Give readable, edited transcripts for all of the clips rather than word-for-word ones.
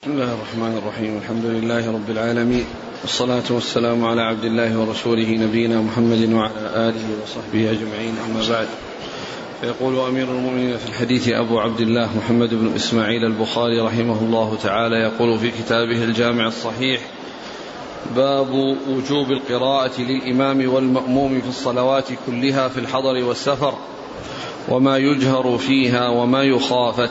بسم الله الرحمن الرحيم. الحمد لله رب العالمين، والصلاة والسلام على عبد الله ورسوله نبينا محمد وعلى آله وصحبه أجمعين، أما بعد. فيقول أمير المؤمنين في الحديث أبو عبد الله محمد بن إسماعيل البخاري رحمه الله تعالى، يقول في كتابه الجامع الصحيح: باب وجوب القراءة للإمام والمأموم في الصلوات كلها في الحضر والسفر، وما يجهر فيها وما يخافت.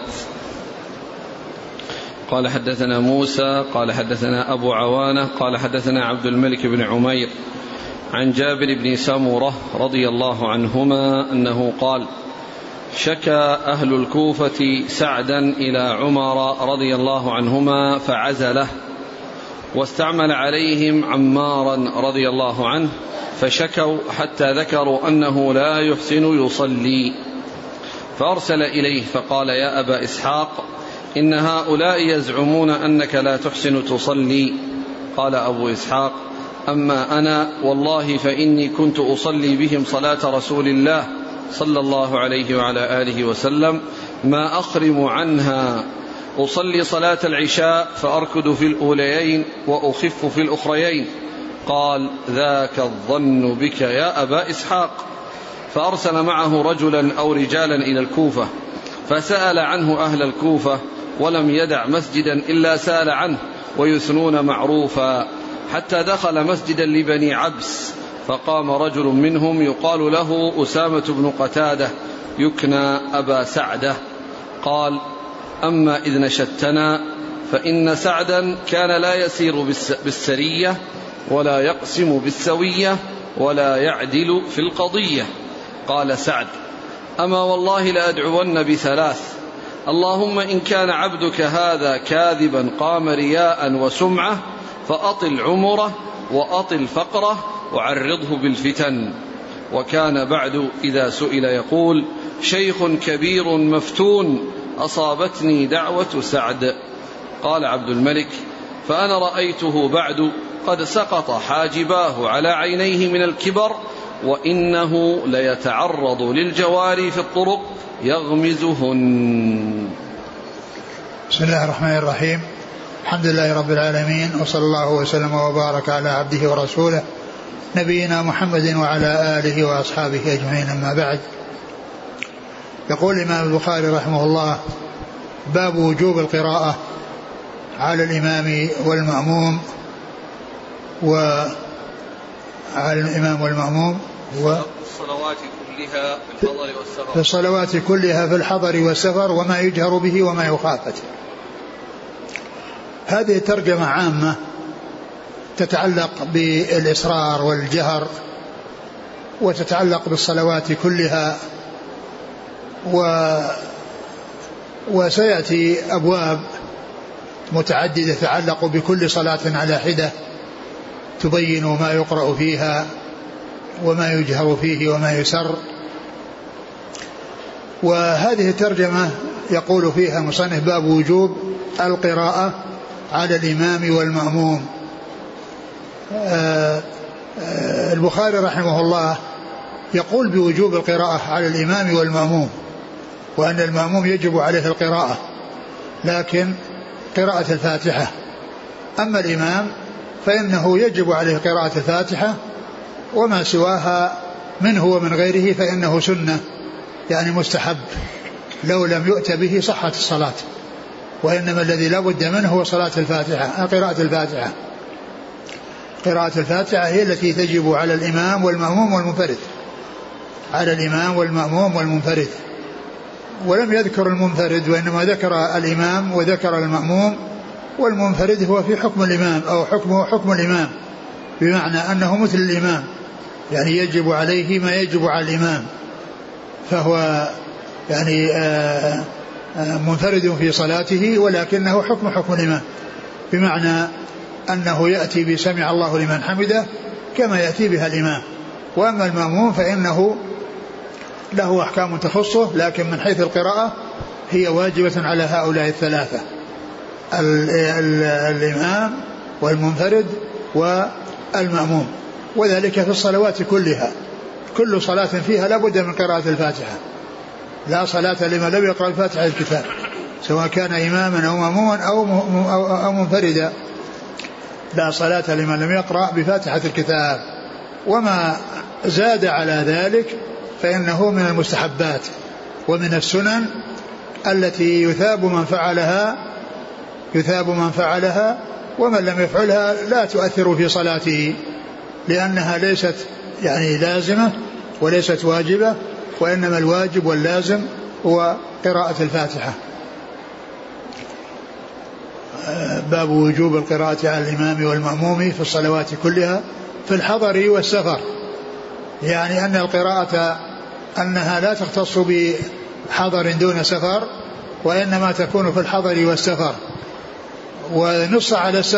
قال حدثنا موسى قال حدثنا أبو عوانة قال حدثنا عبد الملك بن عمير عن جابر بن سمرة رضي الله عنهما أنه قال: شكى أهل الكوفة سعدا إلى عمر رضي الله عنهما فعزله، واستعمل عليهم عمارا رضي الله عنه، فشكوا حتى ذكروا أنه لا يحسن يصلي، فأرسل إليه فقال: يا أبا إسحاق، إن هؤلاء يزعمون أنك لا تحسن تصلي. قال أبو إسحاق: أما أنا والله فإني كنت أصلي بهم صلاة رسول الله صلى الله عليه وعلى آله وسلم ما أخرم عنها، أصلي صلاة العشاء فأركض في الأوليين وأخف في الأخريين. قال: ذاك الظن بك يا أبا إسحاق. فأرسل معه رجلا أو رجالا إلى الكوفة، فسأل عنه أهل الكوفة، ولم يدع مسجدا إلا سأل عنه، ويثنون معروفا، حتى دخل مسجدا لبني عبس، فقام رجل منهم يقال له أسامة بن قتادة يكنى أبا سعدة، قال: أما إذ نشدتنا فإن سعدا كان لا يسير بالسرية، ولا يقسم بالسوية، ولا يعدل في القضية. قال سعد: أما والله لأدعون بثلاث: اللهم إن كان عبدك هذا كاذبا قام رياء وسمعة، فأطل عمره وأطل فقره وعرضه بالفتن. وكان بعد إذا سئل يقول: شيخ كبير مفتون أصابتني دعوة سعد. قال عبد الملك: فأنا رأيته بعد قد سقط حاجباه على عينيه من الكبر، وإنه ليتعرض للجواري في الطرق يغمزهن. بسم الله الرحمن الرحيم. الحمد لله رب العالمين، وصلى الله وسلم وبارك على عبده ورسوله نبينا محمد وعلى آله وأصحابه أجمعين، أما بعد. يقول الإمام البخاري رحمه الله: باب وجوب القراءة على الإمام والمأموم في الصلوات كلها في الحضر والسفر، وما يجهر به وما يخافت. هذه ترجمة عامة تتعلق بالإسرار والجهر، وتتعلق بالصلوات كلها، وسيأتي أبواب متعددة تتعلق بكل صلاة على حدة تبين ما يقرأ فيها وما يجهر فيه وما يسر. وهذه الترجمة يقول فيها مصنف: باب وجوب القراءة على الإمام والمأموم. البخاري رحمه الله يقول بوجوب القراءة على الإمام والمأموم، وأن المأموم يجب عليه القراءة، لكن قراءة الفاتحة. أما الإمام فإنه يجب عليه قراءة الفاتحة، وما سواها منه ومن غيره فإنه سنة، يعني مستحب، لو لم يؤت به صحت الصلاة. وإنما الذي لا بد منه هو صلاة الفاتحة، قراءة الفاتحة. قراءة الفاتحة هي التي تجب على الإمام والمأموم والمنفرد، على الإمام والمأموم والمنفرد. ولم يذكر المنفرد، وإنما ذكر الإمام وذكر المأموم، والمنفرد هو في حكم الإمام، أو حكمه حكم الإمام، بمعنى أنه مثل الإمام، يعني يجب عليه ما يجب على الإمام، فهو يعني منفرد في صلاته، ولكنه حكم الإمام، بمعنى أنه يأتي بسمع الله لمن حمده كما يأتي بها الإمام. وأما المأموم فإنه له أحكام تخصه، لكن من حيث القراءة هي واجبة على هؤلاء الثلاثة: الإمام والمنفرد والمأموم. وذلك في الصلوات كلها، كل صلاة فيها لا بد من قراءة الفاتحة، لا صلاة لمن لم يقرأ الفاتحة الكتاب. سواء كان إماما أو مأموما أو منفردا، لا صلاة لمن لم يقرأ بفاتحة الكتاب. وما زاد على ذلك فإنه من المستحبات ومن السنن التي يثاب من فعلها ومن لم يفعلها لا تؤثر في صلاته، لأنها ليست يعني لازمة وليست واجبة، وإنما الواجب واللازم هو قراءة الفاتحة. باب وجوب القراءة على الإمام والمأموم في الصلوات كلها في الحضر والسفر، يعني أن القراءة أنها لا تختص بحضر دون سفر، وإنما تكون في الحضر والسفر. ونص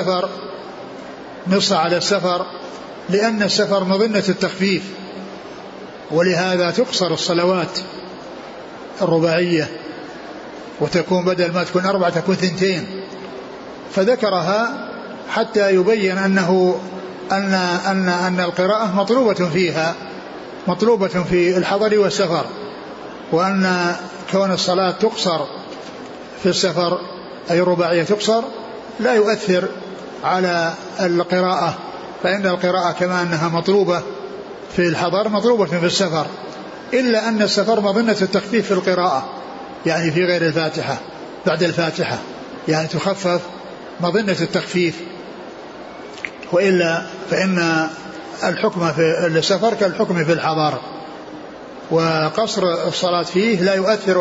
على السفر لأن السفر مظنة التخفيف، ولهذا تقصر الصلوات الرباعية وتكون بدل ما تكون 4 تكون 2، فذكرها حتى يبين أن القراءة مطلوبة في الحضر والسفر، وأن كون الصلاة تقصر في السفر أي الرباعية تقصر لا يؤثر على القراءة، فإن القراءة كما أنها مطلوبة في الحضر مطلوبة في السفر، إلا أن السفر مظنة التخفيف في القراءة، يعني في غير الفاتحة بعد الفاتحة يعني تخفف مظنة التخفيف، وإلا فإن الحكم في السفر كالحكم في الحضر. وقصر الصلاة فيه لا يؤثر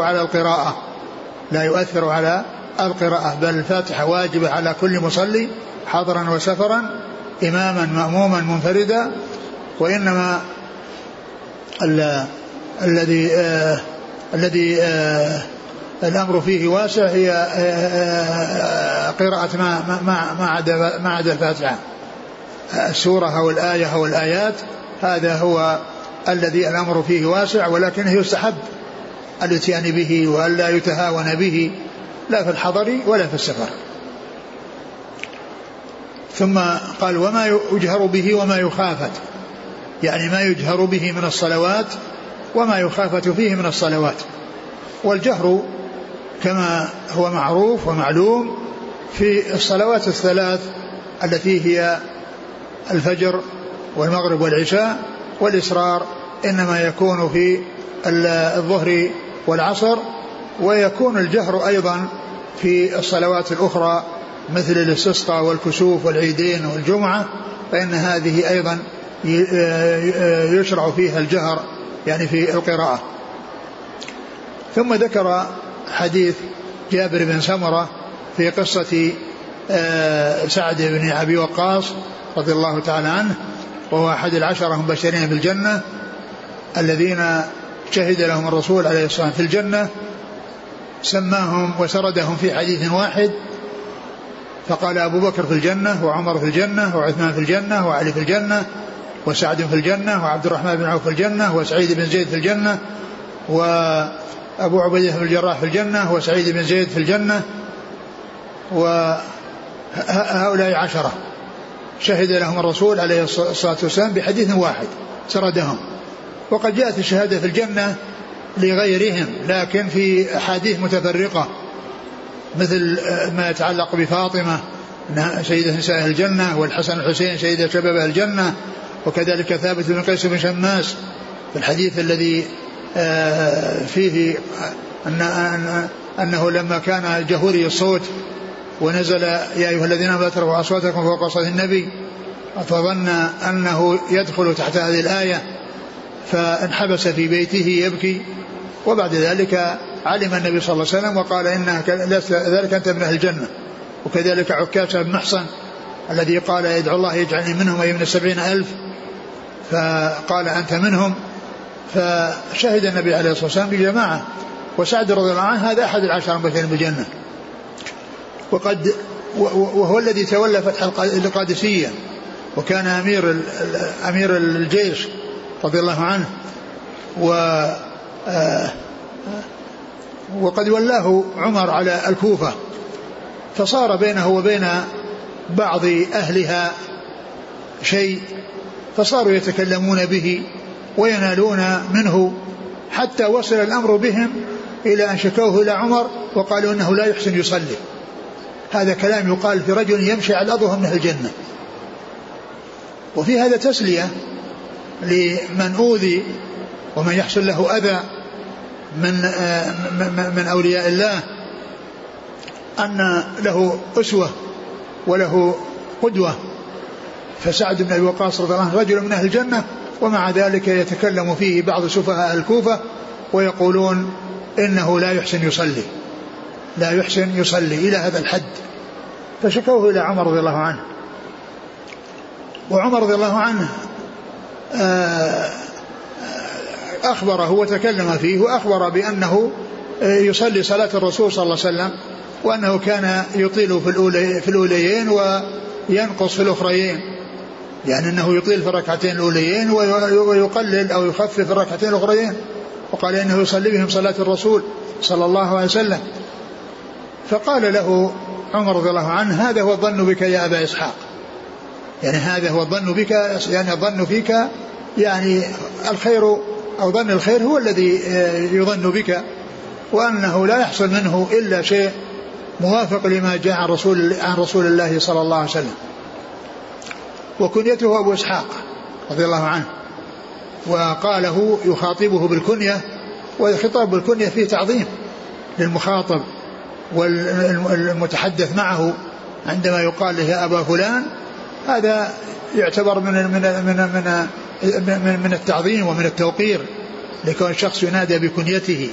على القراءة، بل الفاتحة واجبة على كل مصلي حضرا وسفرا، إماما مأموما منفردا، وإنما الذي الأمر فيه واسع هي قراءة ما عدا الفاتحة، السورة أو الآية أو الآيات، هذا هو الذي الأمر فيه واسع، ولكنه يستحب الاتيان به وألا يتهاون به لا في الحضر ولا في السفر. ثم قال وما يجهر به وما يخافت، يعني ما يجهر به من الصلوات وما يخافت فيه من الصلوات. والجهر كما هو معروف ومعلوم في الصلوات الثلاث التي هي الفجر والمغرب والعشاء، والإسرار إنما يكون في الظهر والعصر، ويكون الجهر أيضا في الصلوات الأخرى مثل الاستسقاء والكسوف والعيدين والجمعة، فإن هذه أيضا يشرع فيها الجهر يعني في القراءة. ثم ذكر حديث جابر بن سمرة في قصة سعد بن أبي وقاص رضي الله تعالى عنه، وهو أحد 10 المبشرين بالجنة الذين شهد لهم الرسول عليه الصلاة والسلام في الجنة، سماهم وسردهم في حديث واحد، فقال أبو بكر في الجنة، وعمر في الجنة، وعثمان في الجنة، وعلي في الجنة، وسعد في الجنة، وعبد الرحمن بن عوف في الجنة، وسعيد بن زيد في الجنة، وأبو عبيدة بن الجراح في الجنة، وسعيد بن زيد في الجنة. وهؤلاء 10 شهد لهم الرسول عليه الصلاة والسلام بحديث واحد سردهم. وقد جاءت الشهادة في الجنة لغيرهم لكن في أحاديث متفرقة، مثل ما يتعلق بفاطمة سيدة نساء الجنة، والحسن والحسين سيدة شباب الجنة، وكذلك ثابت بن قيس بن شماس في الحديث الذي فيه أنه لما كان جهوري الصوت ونزل يا أيها الذين آمنوا لا ترفعوا أصواتكم فوق صوت النبي، فظن أنه يدخل تحت هذه الآية فانحبس في بيته يبكي، وبعد ذلك علم النبي صلى الله عليه وسلم وقال إنك ذلك أنت من أهل الجنة. وكذلك عكاشة بن محصن الذي قال يدعو الله يجعلني منهم أي من 70,000، فقال أنت منهم، فشهد النبي عليه الصلاة والسلام بجماعة. وسعد رضي الله عنه هذا أحد 10 المبشرين بالجنة، وهو الذي تولى فتح القادسية، وكان أمير الجيش رضي الله عنه، وقد ولاه عمر على الكوفة، فصار بينه وبين بعض أهلها شيء، فصاروا يتكلمون به وينالون منه، حتى وصل الأمر بهم إلى أن شكوه إلى عمر وقالوا إنه لا يحسن يصلي. هذا كلام يقال في رجل يمشي على الأرض من أهل الجنة. وفي هذا تسلية لمن أوذي ومن يحصل له أذى من أولياء الله، أن له أسوة وله قدوة. فسعد بن أبي وقاص رضي الله عنه رجل من أهل الجنة، ومع ذلك يتكلم فيه بعض سفهاء الكوفة ويقولون إنه لا يحسن يصلي إلى هذا الحد. فشكوه إلى عمر رضي الله عنه، وعمر رضي الله عنه أخبره وتكلم فيه وأخبر بأنه يصلي صلاة الرسول صلى الله عليه وسلم، وأنه كان يطيل في الأوليين وينقص في الأخريين، يعني أنه يطيل في الركعتين الأوليين ويقلل أو يخفف في الركعتين الأخريين، وقال إنه يصلي بهم صلاة الرسول صلى الله عليه وسلم. فقال له عمر رضي الله عنه: هذا هو الظن بك يا أبا إسحاق، يعني هذا هو الظن بك، يعني الظن فيك يعني الخير أو ظن الخير هو الذي يظن بك، وأنه لا يحصل منه إلا شيء موافق لما جاء عن رسول الله صلى الله عليه وسلم. وكنيته أبو إسحاق رضي الله عنه، وقاله يخاطبه بالكنية، والخطاب بالكنية فيه تعظيم للمخاطب والمتحدث معه. عندما يقال له أبا فلان هذا يعتبر من التعظيم ومن التوقير لكون الشخص ينادى بكنيته.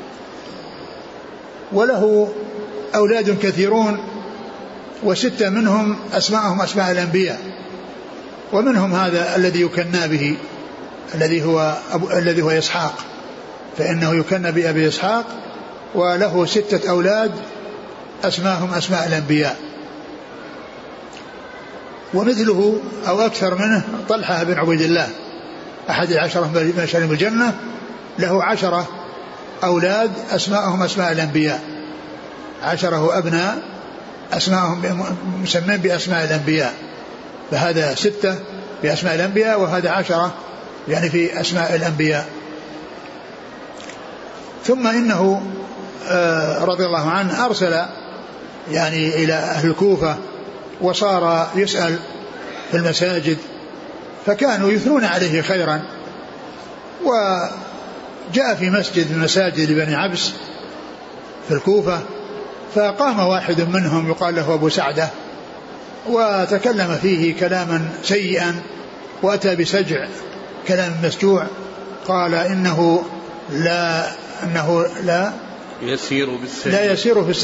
وله أولاد كثيرون، وستة منهم أسماءهم أسماء الأنبياء، ومنهم هذا الذي يكنى به الذي هو إسحاق، فإنه يكنى بأبي إسحاق، وله 6 أولاد أسماءهم أسماء الأنبياء. ومثله أو أكثر منه طلحة بن عبيد الله أحد 10 مبشرين بالجنة، له 10 أولاد أسماءهم أسماء الأنبياء، 10 أبناء أسماءهم مسمين بأسماء الأنبياء، فهذا 6 بأسماء الأنبياء، وهذا 10 يعني في أسماء الأنبياء. ثم إنه رضي الله عنه أرسل يعني إلى أهل الكوفة، وصار يسأل في المساجد، فكانوا يثنون عليه خيرا. وجاء في مسجد من مساجد بني عبس في الكوفة، فقام واحد منهم يقال له أبو سعدة، وتكلم فيه كلاما سيئا، وأتى بسجع كلام مسجوع، قال إنه لا يسير في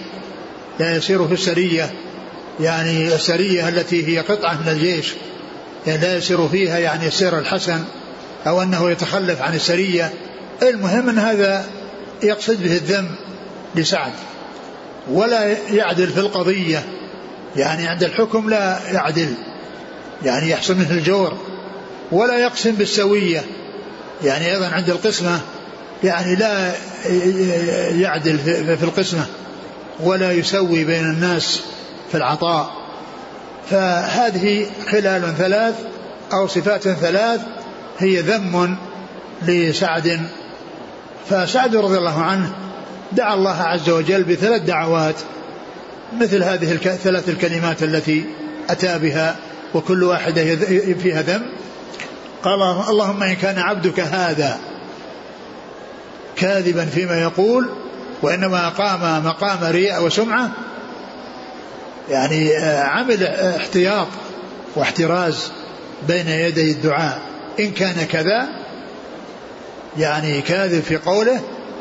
السرية، يعني السرية التي هي قطعة من الجيش، يعني لا يسير فيها يعني السير الحسن، أو أنه يتخلف عن السرية. المهم أن هذا يقصد به الذم لسعد، ولا يعدل في القضية، يعني عند الحكم لا يعدل، يعني يحصل منه الجور، ولا يقسم بالسوية، يعني أيضا عند القسمة يعني لا يعدل في القسمة، ولا يسوي بين الناس في العطاء. فهذه خلال 3 أو صفات 3 هي ذم لسعد. فسعد رضي الله عنه دعا الله عز وجل ب3 دعوات مثل هذه 3 الكلمات التي أتى بها، وكل واحدة فيها ذم. قال: اللهم إن كان عبدك هذا كاذبا فيما يقول، وإنما قام مقام رياء وسمعة، يعني عمل احتياط واحتراز بين يدي الدعاء. إن كان كذا يعني كاذب في قوله،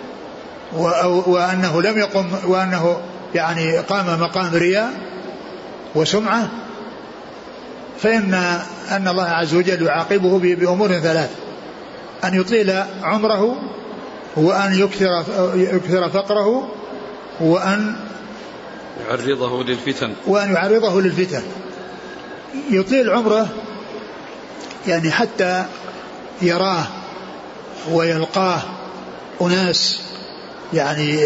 وأنه لم يقم، وأنه يعني قام مقام رياء وسمعة، فإن الله عز وجل يعاقبه بأمور 3: أن يطيل عمره، وأن يكثر فقره، وأن يعرضه للفتن. يطيل عمره يعني حتى يراه ويلقاه أناس يعني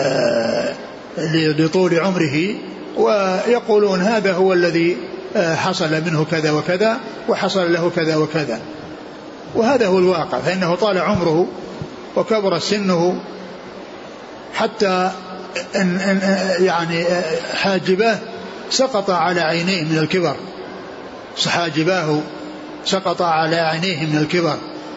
لطول عمره، ويقولون هذا هو الذي حصل منه كذا وكذا، وحصل له كذا وكذا، وهذا هو الواقع. فإنه طال عمره وكبر سنه، حتى إن يعني حاجباه سقط على عينيه من الكبر، حاجباه سقط على عينيه من الكبر.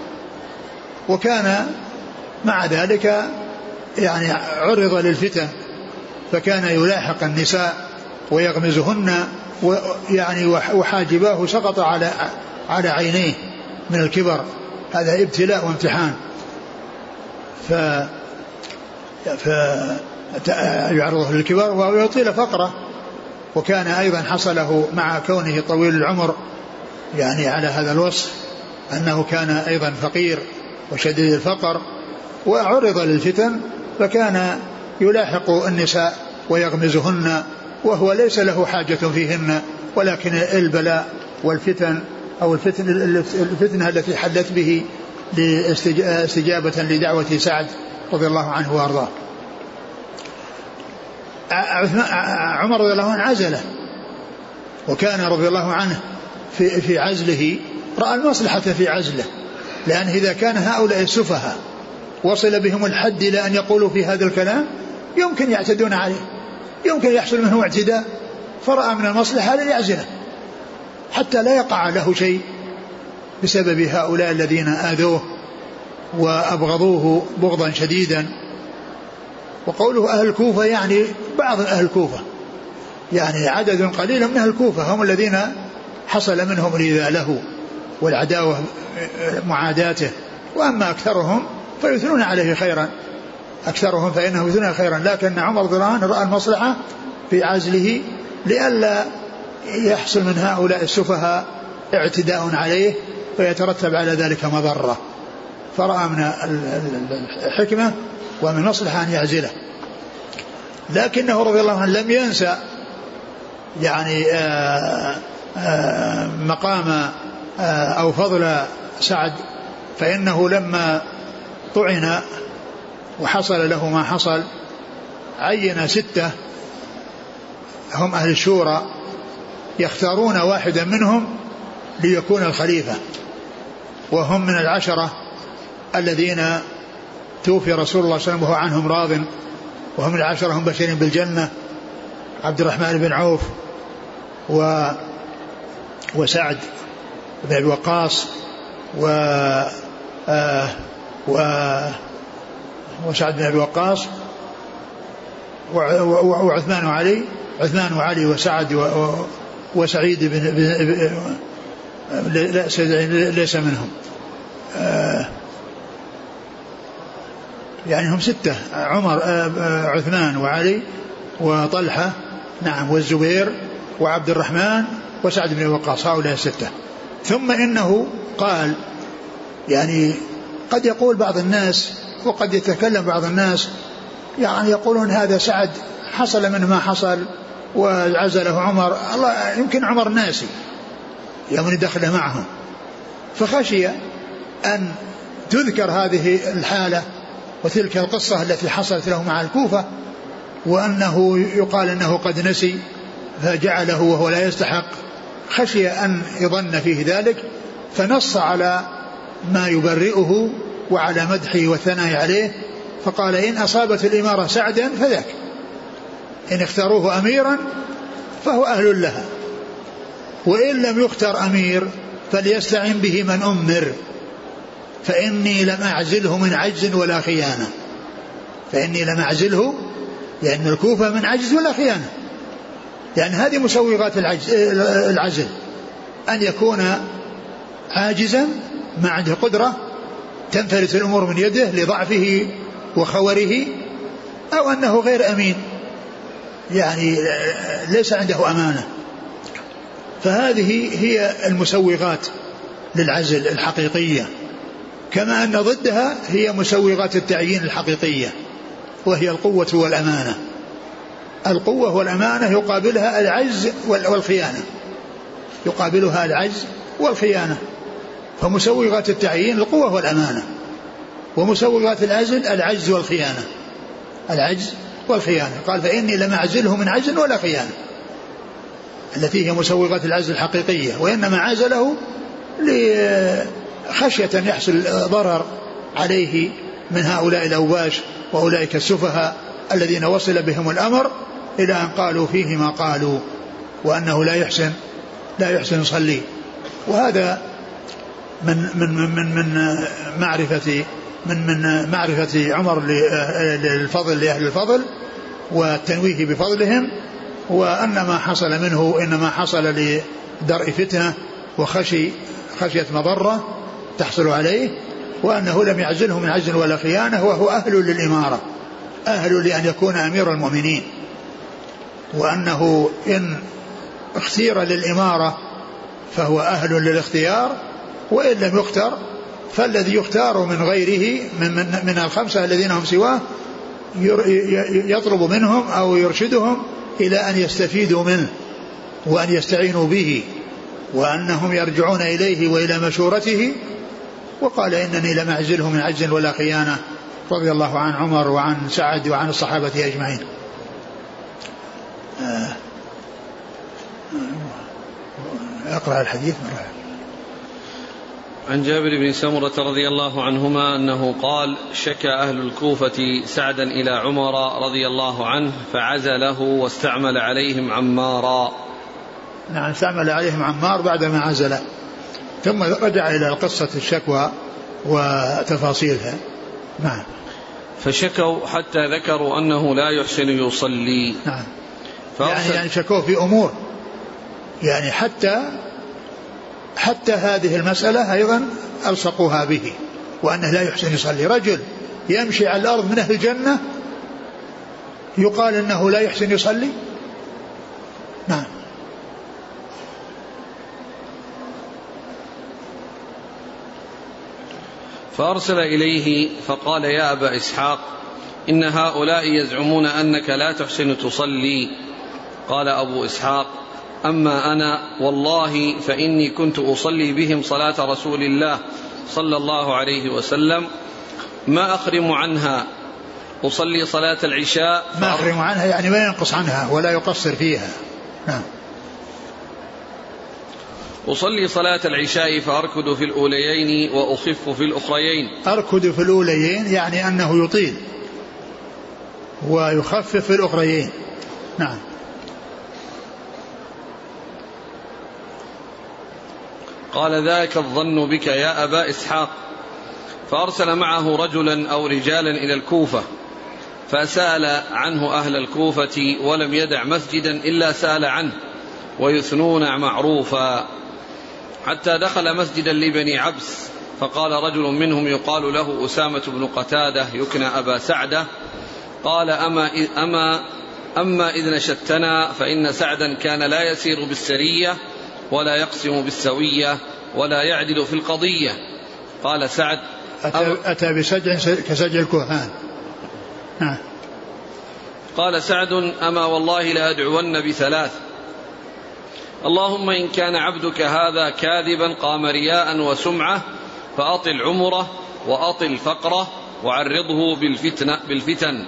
وكان مع ذلك يعني عرض للفتن، فكان يلاحق النساء ويغمزهن، يعني وحاجباه سقط على عينيه من الكبر. هذا ابتلاء وامتحان. يعرضه للكبر ويطيل فقره. وكان أيضا حصله مع كونه طويل العمر يعني على هذا الوصف أنه كان أيضا فقير وشديد الفقر، وعرض للفتن فكان يلاحق النساء ويغمزهن وهو ليس له حاجة فيهن، ولكن البلاء والفتن أو الفتنة التي حدث به استجابة لدعوة سعد رضي الله عنه وأرضاه. عمر رضي الله عنه عزله، وكان رضي الله عنه في عزله رأى المصلحة في عزله، لأن إذا كان هؤلاء السفهاء وصل بهم الحد إلى أن يقولوا في هذا الكلام يمكن يعتدون عليه، يمكن يحصل منه اعتداء، فرأى من المصلحة أن يعزله حتى لا يقع له شيء بسبب هؤلاء الذين آذوه وأبغضوه بغضا شديدا. وقوله أهل الكوفة يعني بعض أهل الكوفة، يعني عدد قليل من أهل الكوفة هم الذين حصل منهم الإيذاء له والعداوة معاداته، وأما أكثرهم فيثنون عليه خيرا، أكثرهم فإنه يثنون خيرا. لكن عمر رضي الله عنه رأى المصلحة في عزله لئلا يحصل من هؤلاء السفهاء اعتداء عليه فيترتب على ذلك مضرة، فرأى من الحكمة ومن المصلحة أن يعزله. لكنه رضي الله عنه لم ينسى يعني مقام أو فضل سعد، فإنه لما طعن وحصل له ما حصل عين 6 هم أهل الشورى يختارون واحدا منهم ليكون الخليفة، وهم من 10 الذين توفي رسول الله صلى الله عليه وسلم وهو عنهم راض، وهم من 10 هم بشرين بالجنة: عبد الرحمن بن عوف وسعد بن الوقاص وسعد بن الوقاص وعثمان وعلي، عثمان وعلي وسعد وسعيد بن ليس منهم، يعني هم 6: عمر عثمان وعلي وطلحة نعم والزبير وعبد الرحمن وسعد بن وقاص، هؤلاء 6. ثم إنه قال يعني قد يقول بعض الناس وقد يتكلم بعض الناس يعني يقولون هذا سعد حصل منه ما حصل وعزله عمر، الله يمكن عمر ناسي يوم دخل معهم، فخشي أن تذكر هذه الحالة وتلك القصة التي حصلت له مع الكوفة، وأنه يقال أنه قد نسي فجعله وهو لا يستحق، خشي أن يظن فيه ذلك، فنص على ما يبرئه وعلى مدحه والثناء عليه، فقال: إن أصابت الإمارة سعدا فذاك، إن اختاروه أميرا فهو أهل لها، وإن لم يختار أمير فليستعن به من أمر، فإني لم أعزله من عجز ولا خيانة. فإني لم أعزله لأن الكوفة من عجز ولا خيانة، يعني هذه مسوغات العزل، أن يكون عاجزا ما عنده قدرة تنفلت الأمور من يده لضعفه وخوره، أو أنه غير أمين يعني ليس عنده أمانة. فهذه هي المسوغات للعزل الحقيقية، كما أن ضدها هي مسوغات التعيين الحقيقية، وهي القوة والأمانة. القوة والأمانة يقابلها العجز والخيانة، يقابلها العجز والخيانة. فمسوغات التعيين القوة والأمانة، ومسوغات العزل العجز والخيانة، العجز والخيانة. قال: فإني لم أعزله من عجز ولا خيانة، التي هي مسوغات العزل الحقيقية، وإنما عزله لخشية يحصل ضرر عليه من هؤلاء الأوباش وأولئك السفهاء الذين وصل بهم الأمر إلى أن قالوا فيه ما قالوا وأنه لا يحسن يصلي. وهذا من معرفة عمر للفضل لأهل الفضل والتنويه بفضلهم، وأن ما حصل منه إنما حصل لدرء فتنة وخشية مضرة تحصل عليه، وأنه لم يعزله من عجل ولا خيانة، وهو أهل للإمارة، أهل لأن يكون أمير المؤمنين، وأنه إن اختير للإمارة فهو أهل للاختيار، وإن لم يختر فالذي يختار من غيره من الخمسة الذين هم سواه يطلب منهم أو يرشدهم إلى أن يستفيدوا منه وأن يستعينوا به، وأنهم يرجعون إليه وإلى مشورته. وقال إنني لم أعزله من عجل ولا خيانة، رضي الله عن عمر وعن سعد وعن الصحابة أجمعين. أقرأ الحديث مرة. عن جابر بن سمرة رضي الله عنهما أنه قال: شكى أهل الكوفة سعدا إلى عمر رضي الله عنه فعزله واستعمل عليهم عمارا. نعم، استعمل عليهم عمار بعدما عزله، ثم رجع إلى قصة الشكوى وتفاصيلها. نعم. فشكوا حتى ذكروا أنه لا يحسن يصلي. نعم. يعني شكوا في أمور، يعني حتى هذه المسألة أيضا ألصقوها به، وأنه لا يحسن يصلي. رجل يمشي على الأرض من أهل الجنة يقال أنه لا يحسن يصلي. نعم. فأرسل إليه فقال: يا أبا إسحاق، إن هؤلاء يزعمون أنك لا تحسن تصلي. قال أبو إسحاق: أما أنا والله فإني كنت أصلي بهم صلاة رسول الله صلى الله عليه وسلم ما أخرم عنها، أصلي صلاة العشاء ما أخرم عنها يعني ما ينقص عنها ولا يقصر فيها. نعم. أصلي صلاة العشاء فأركض في الأوليين وأخف في الأخريين. أركض في الأوليين يعني أنه يطيل، ويخفف في الأخريين. نعم. قال: ذاك الظن بك يا أبا إسحاق. فأرسل معه رجلا أو رجالا إلى الكوفة فسأل عنه أهل الكوفة، ولم يدع مسجدا إلا سأل عنه ويثنون معروفا، حتى دخل مسجدا لبني عبس، فقال رجل منهم يقال له أسامة بن قتادة يكنى أبا سعدة، قال: أما إذ نشدتنا فإن سعدا كان لا يسير بالسرية ولا يقسم بالسوية ولا يعدل في القضية. قال سعد: أتى بسجع كسجع الكهان. قال سعد: أما والله لأدعون بثلاث: اللهم إن كان عبدك هذا كاذبا قام رياء وسمعة فأطل عمره وأطل فقره وعرضه بالفتن.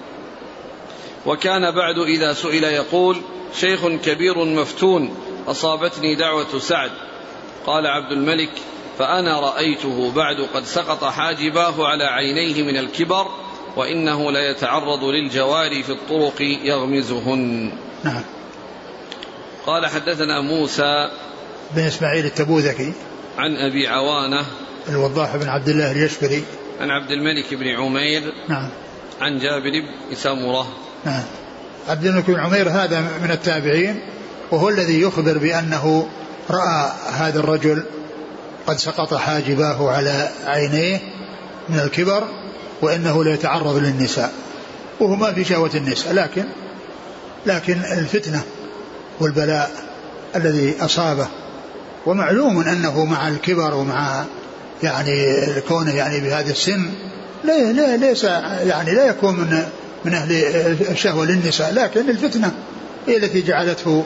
وكان بعد إذا سئل يقول: شيخ كبير مفتون أصابتني دعوة سعد. قال عبد الملك: فأنا رأيته بعد قد سقط حاجباه على عينيه من الكبر، وإنه ليتعرض للجواري في الطرق يغمزهن. نعم. قال: حدثنا موسى بن إسماعيل التبوذكي عن أبي عوانة الوضاح بن عبد الله اليشكري عن عبد الملك بن عمير. نعم. عن جابر بن سمرة. نعم. عبد الملك بن عمير هذا من التابعين، وهو الذي يخبر بأنه رأى هذا الرجل قد سقط حاجباه على عينيه من الكبر، وإنه لا يتعرض للنساء، وهو ما في شهوة النساء، لكن الفتنة والبلاء الذي أصابه، ومعلوم أنه مع الكبر ومع يعني كونه يعني بهذا السن ليس يعني لا يكون من أهل الشهوة للنساء، لكن الفتنة هي التي جعلته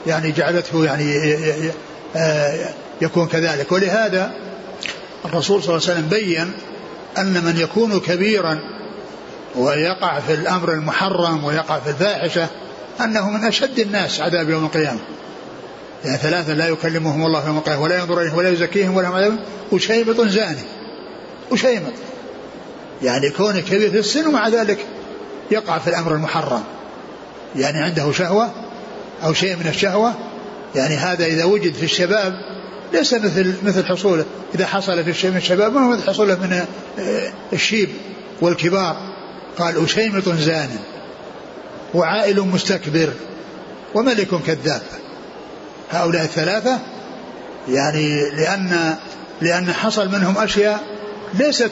يكون كذلك. ولهذا الرسول صلى الله عليه وسلم بين أن من يكون كبيرا ويقع في الأمر المحرم ويقع في الفاحشة أنه من أشد الناس عذاب يوم القيامة. يعني ثلاثة لا يكلمهم الله يوم القيامة ولا ينظر إليهم ولا يزكيهم ولا عذاب وشيمط زاني وشيمط، يعني كونه كبير في السن ومع ذلك يقع في الأمر المحرم، يعني عنده شهوة أو شيء من الشهوة، يعني هذا إذا وجد في الشباب ليس مثل حصوله، إذا حصل في الشباب ما هو مثل حصوله من الشيب والكبار. قال أشيمط زان وعائل مستكبر وملك كذاب. هؤلاء الثلاثة يعني لأن حصل منهم أشياء ليست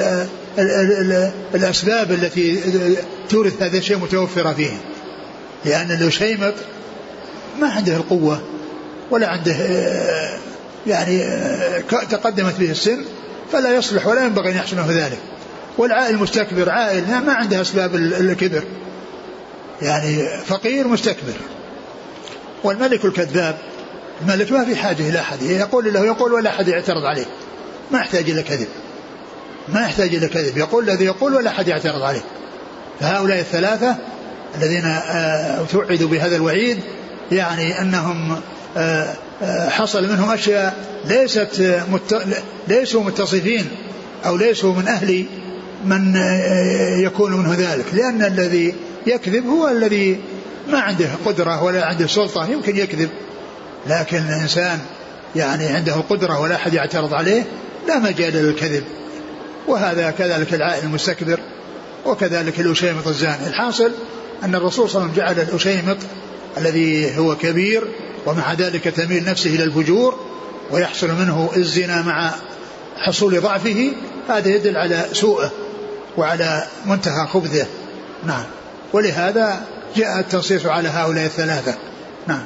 الأسباب التي تورث هذا الشيء متوفرة فيهم، لأن الأشيمط ما عنده القوة ولا عنده يعني تقدمت به السن فلا يصلح ولا ينبغي أن يحصل له ذلك. والعائل المستكبر عائل ما عنده أسباب الكبر، يعني فقير مستكبر. والملك الكذاب، الملك ما في حاجة إلى أحد يقول له يقول ولا أحد يعترض عليه، ما يحتاج إلى كذب، ما يحتاج إلى كذب، يقول الذي يقول ولا أحد يعترض عليه. فهؤلاء الثلاثة الذين توعدوا بهذا الوعيد يعني أنهم حصل منهم أشياء ليسوا متصفين أو ليسوا من أهل من يكون منه ذلك، لأن الذي يكذب هو الذي ما عنده قدرة ولا عنده سلطة يمكن يكذب، لكن الإنسان يعني عنده قدرة ولا أحد يعترض عليه لا مجال للكذب. وهذا كذلك العائل المستكبر وكذلك الأشيمط الزاني. الحاصل أن الرسول صلى الله عليه وسلم جعل الأشيمط الذي هو كبير ومع ذلك تميل نفسه إلى الفجور ويحصل منه الزنا مع حصول ضعفه، هذا يدل على سوءه وعلى منتهى خبثه. نعم. ولهذا جاء التنصيص على هؤلاء الثلاثة. نعم.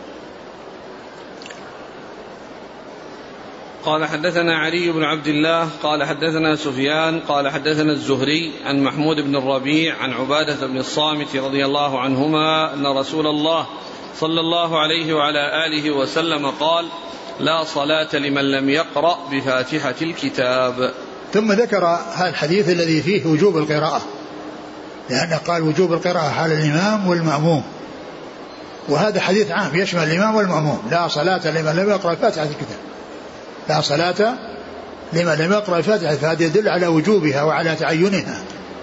قال حدثنا علي بن عبد الله قال حدثنا سفيان قال حدثنا الزهري عن محمود بن الربيع عن عبادة بن الصامت رضي الله عنهما أن رسول الله صلى الله عليه وعلى آله وسلم قال: لا صلاة لمن لم يقرأ بفاتحة الكتاب. ثم ذكر هذا الحديث الذي فيه وجوب القراءة، لأنه قال وجوب القراءة على الإمام والمأموم، وهذا حديث عام يشمل الإمام والمأموم. لا صلاة لمن لم يقرأ فاتحة الكتاب، لا صلاة لمن لم يقرأ الفاتحة، فهذا يدل على وجوبها وعلى تعينها.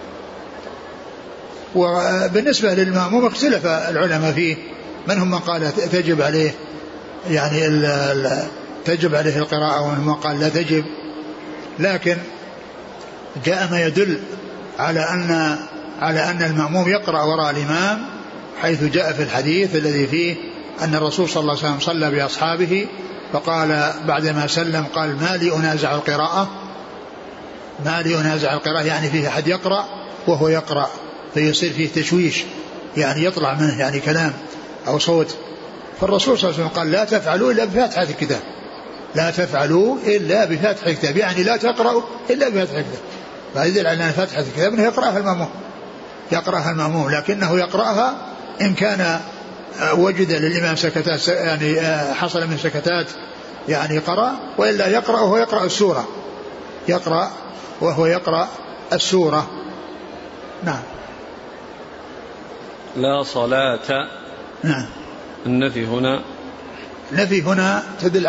وبالنسبة للمأموم اختلف العلماء فيه، منهم من قال تجب عليه يعني تجب عليه القراءة، ومنهم من قال لا تجب، لكن جاء ما يدل على أن المأموم يقرأ وراء الإمام، حيث جاء في الحديث الذي فيه أن الرسول صلى الله عليه وسلم صلى بأصحابه فقال بعدما سلم قال: ما لي أنازع القراءة، ما لي أنازع القراءة، يعني فيه أحد يقرأ وهو يقرأ فيصير فيه تشويش، يعني يطلع منه يعني كلام أو صوت. فالرسول صلى الله عليه وسلم قال: لا تفعلوا إلا بفاتحة الكتاب، لا تفعلوا إلا بفاتحة الكتاب، يعني لا تقرأوا إلا بفاتحة الكتاب. فيدل على أن فاتحة الكتاب أنه يقرأها المأموم، يقرأها المأموم، لكنه يقرأها إن كان وجد للإمام سكتات يعني حصل من سكتات يعني قرأ، وإلا يقرأ وهو يقرأ السورة، يقرأ وهو يقرأ السورة. نعم. لا صلاة. نعم. النفي هنا، النفي هنا تدل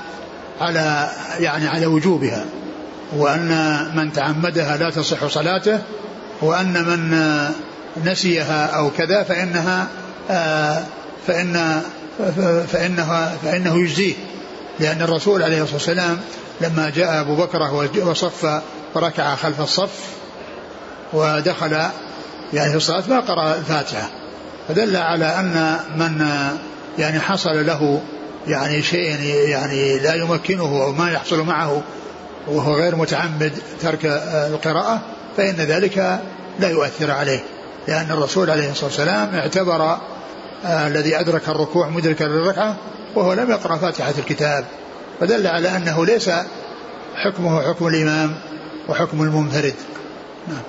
على وجوبها، وأن من تعمدها لا تصح صلاته، وأن من نسيها أو كذا فإنه يجزيه، لأن الرسول عليه الصلاة والسلام لما جاء أبو بكر وصف وركع خلف الصف ودخل يعني في الصلاة ما قرأ الفاتحة، فدل على أن من يعني حصل له يعني شيء يعني لا يمكنه أو ما يحصل معه وهو غير متعمد ترك القراءة، فإن ذلك لا يؤثر عليه، لأن الرسول عليه الصلاة والسلام اعتبر الذي أدرك الركوع مدركا للركعة وهو لم يقرأ فاتحة الكتاب، فدل على أنه ليس حكمه حكم الإمام وحكم المنفرد. نعم.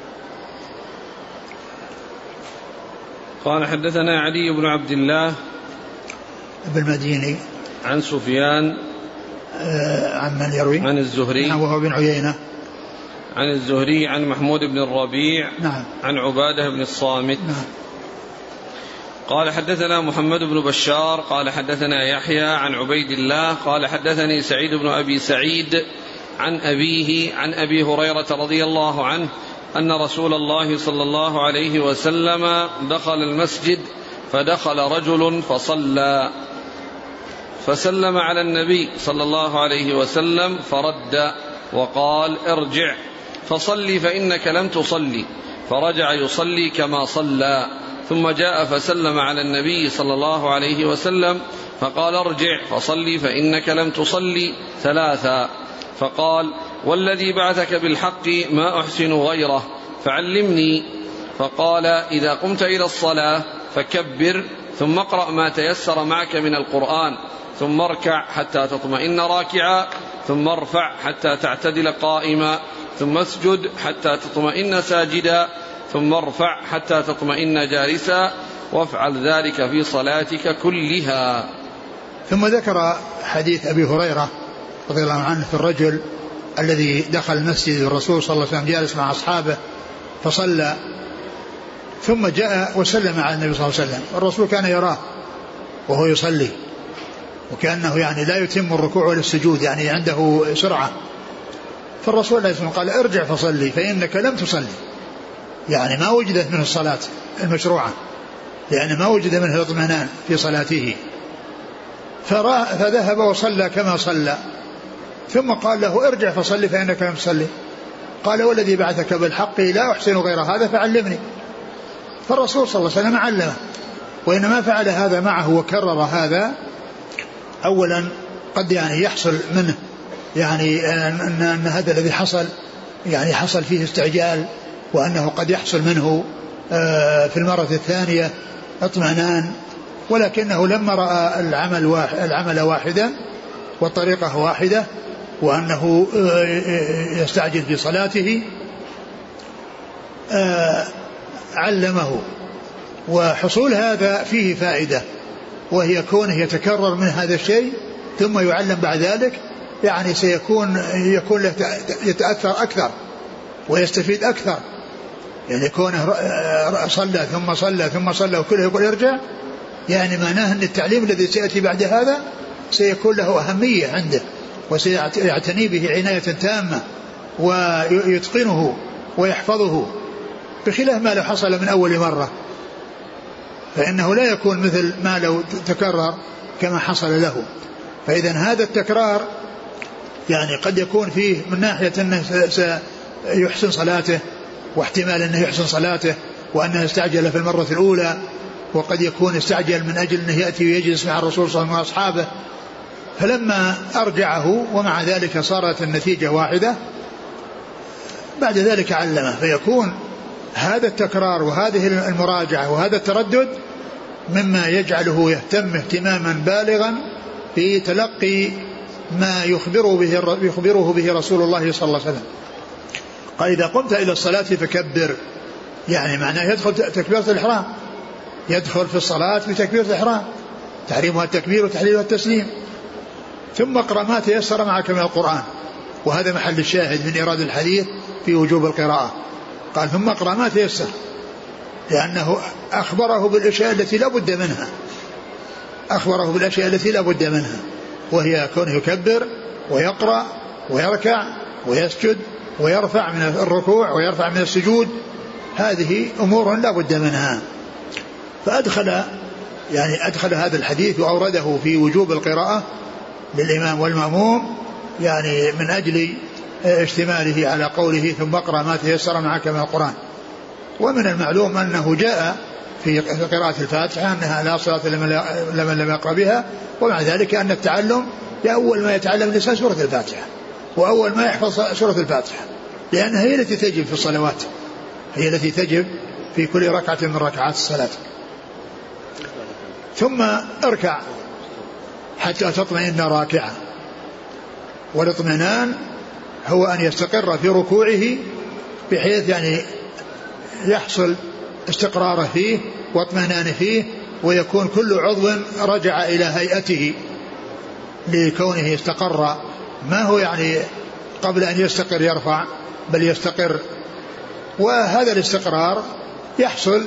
قال حدثنا علي بن عبد الله ابن المديني عن سفيان عن من يروي عن الزهري وهو بن عيينة عن الزهري عن محمود بن الربيع نعم. عن عبادة بن الصامت نعم. قال حدثنا محمد بن بشار قال حدثنا يحيى عن عبيد الله قال حدثني سعيد بن أبي سعيد عن أبيه عن أبي هريرة رضي الله عنه أن رسول الله صلى الله عليه وسلم دخل المسجد فدخل رجل فصلى فسلم على النبي صلى الله عليه وسلم فرد وقال ارجع فصلي فإنك لم تصلي، فرجع يصلي كما صلى، ثم جاء فسلم على النبي صلى الله عليه وسلم فقال ارجع فصلي فإنك لم تصلي ثلاثا، فقال والذي بعثك بالحق ما أحسن غيره فعلمني، فقال إذا قمت إلى الصلاة فكبر ثم اقرأ ما تيسر معك من القرآن، ثم اركع حتى تطمئن راكعا، ثم ارفع حتى تعتدل قائما، ثم اسجد حتى تطمئن ساجدا، ثم ارفع حتى تطمئن جالسا، وافعل ذلك في صلاتك كلها. ثم ذكر حديث أبي هريرة رضي الله عنه في الرجل الذي دخل المسجد الرسول صلى الله عليه وسلم جالس مع أصحابه فصلى ثم جاء وسلم على النبي صلى الله عليه وسلم، الرسول كان يراه وهو يصلي وكأنه يعني لا يتم الركوع والسجود، يعني عنده سرعة، فالرسول عليه الصلاة والسلام قال ارجع فصلي فإنك لم تصلي، يعني ما وجدت منه الصلاة المشروعة، لأن ما وجد منه الاطمئنان في صلاته، فذهب وصلى كما صلى، ثم قال له ارجع فصلي فإنك لم تصلي، قال والذي بعثك بالحق لا أحسن غير هذا فعلمني، فالرسول صلى الله عليه وسلم علمه، وإنما فعل هذا معه وكرر هذا أولا قد يعني يحصل منه يعني أن هذا الذي حصل يعني حصل فيه استعجال، وأنه قد يحصل منه في المرة الثانية اطمئنان، ولكنه لما رأى العمل واحدا والطريقة واحدة وأنه يستعجل في صلاته علمه. وحصول هذا فيه فائدة، وهي كونه يتكرر من هذا الشيء ثم يعلم بعد ذلك، يعني يكون له يتأثر أكثر ويستفيد أكثر، يعني كونه صلى ثم صلى ثم صلى وكله يقول ارجع، يعني معناه أن التعليم الذي سيأتي بعد هذا سيكون له أهمية عنده وسيعتني به عناية تامة ويتقنه ويحفظه، بخلاف ما لو حصل من أول مرة، فإنه لا يكون مثل ما لو تكرر كما حصل له. فإذا هذا التكرار يعني قد يكون فيه من ناحية أنه سيحسن صلاته، واحتمال أنه يحسن صلاته وأنه استعجل في المرة الأولى، وقد يكون استعجل من أجل أنه يأتي ويجلس مع الرسول صلى الله عليه وسلم وأصحابه، فلما أرجعه ومع ذلك صارت النتيجة واحدة بعد ذلك علمه، فيكون هذا التكرار وهذه المراجعة وهذا التردد مما يجعله يهتم اهتماما بالغا في تلقي ما يخبره به رسول الله صلى الله عليه وسلم. قال إذا قمت إلى الصلاة فكبر، يعني معناه يدخل تكبيرة الإحرام، يدخل في الصلاة بتكبيرة الإحرام، تحريمها التكبير وتحليلها التسليم، ثم اقرأ ما تيسر معك من القرآن، وهذا محل الشاهد من إيراد الحديث في وجوب القراءة. قال ثم اقرأ ما تيسر، لأنه أخبره بالأشياء التي لا بد منها، أخبره بالأشياء التي لا بد منها، وهي كونه يكبر ويقرأ ويركع ويسجد ويرفع من الركوع ويرفع من السجود، هذه أمور لا بد منها. فأدخل هذا الحديث وأورده في وجوب القراءة للإمام والمأموم، يعني من أجل اشتماله على قوله ثم اقرأ ما تيسر معك من القرآن. ومن المعلوم أنه جاء في قراءة الفاتحة أنها لا صلاة لمن لم يقرأ بها، ومع ذلك أن التعلم أول ما يتعلم الإنسان سورة الفاتحة، وأول ما يحفظ سورة الفاتحة، لأنها هي التي تجب في الصلوات، هي التي تجب في كل ركعة من ركعات الصلاة. ثم اركع حتى تطمئن راكعا، والاطمئنان هو أن يستقر في ركوعه بحيث يعني يحصل استقراره فيه واطمئنان فيه، ويكون كل عضو رجع إلى هيئته لكونه استقر، ما هو يعني قبل أن يستقر يرفع، بل يستقر. وهذا الاستقرار يحصل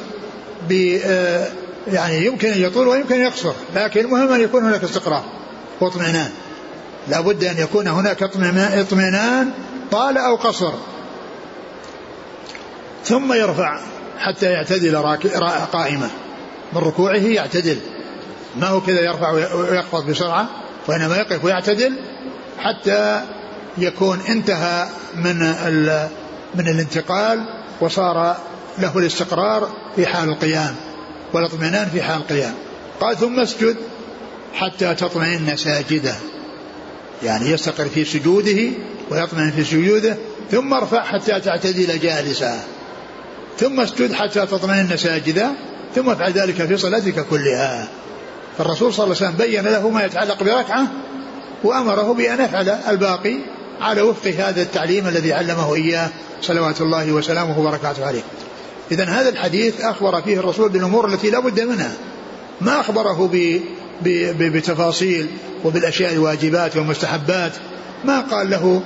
يعني يمكن أن يطول ويمكن أن يقصر، لكن المهم أن يكون هناك استقرار واطمئنان، لا بد أن يكون هناك اطمئنان طال أو قصر. ثم يرفع حتى يعتدل قائمة، من ركوعه يعتدل، ما هو كذا يرفع ويخفض بسرعة، وإنما يقف ويعتدل حتى يكون انتهى من الانتقال وصار له الاستقرار في حال القيام والاطمئنان في حال القيام. قال ثم اسجد حتى تطمئن ساجدا، يعني يستقر في سجوده ويطمئن في سجوده، ثم ارفع حتى تعتدل جالسا، ثم اسجد حتى تطمئن ساجدا، ثم افعل ذلك في صلاتك كلها. فالرسول صلى الله عليه وسلم بين له ما يتعلق بركعة وأمره بأن يفعل الباقي على وفق هذا التعليم الذي علمه إياه صلوات الله وسلامه وبركاته عليه. إذن هذا الحديث أخبر فيه الرسول بالأمور التي لا بد منها، ما أخبره بتفاصيل وبالأشياء الواجبات والمستحبات، ما قال له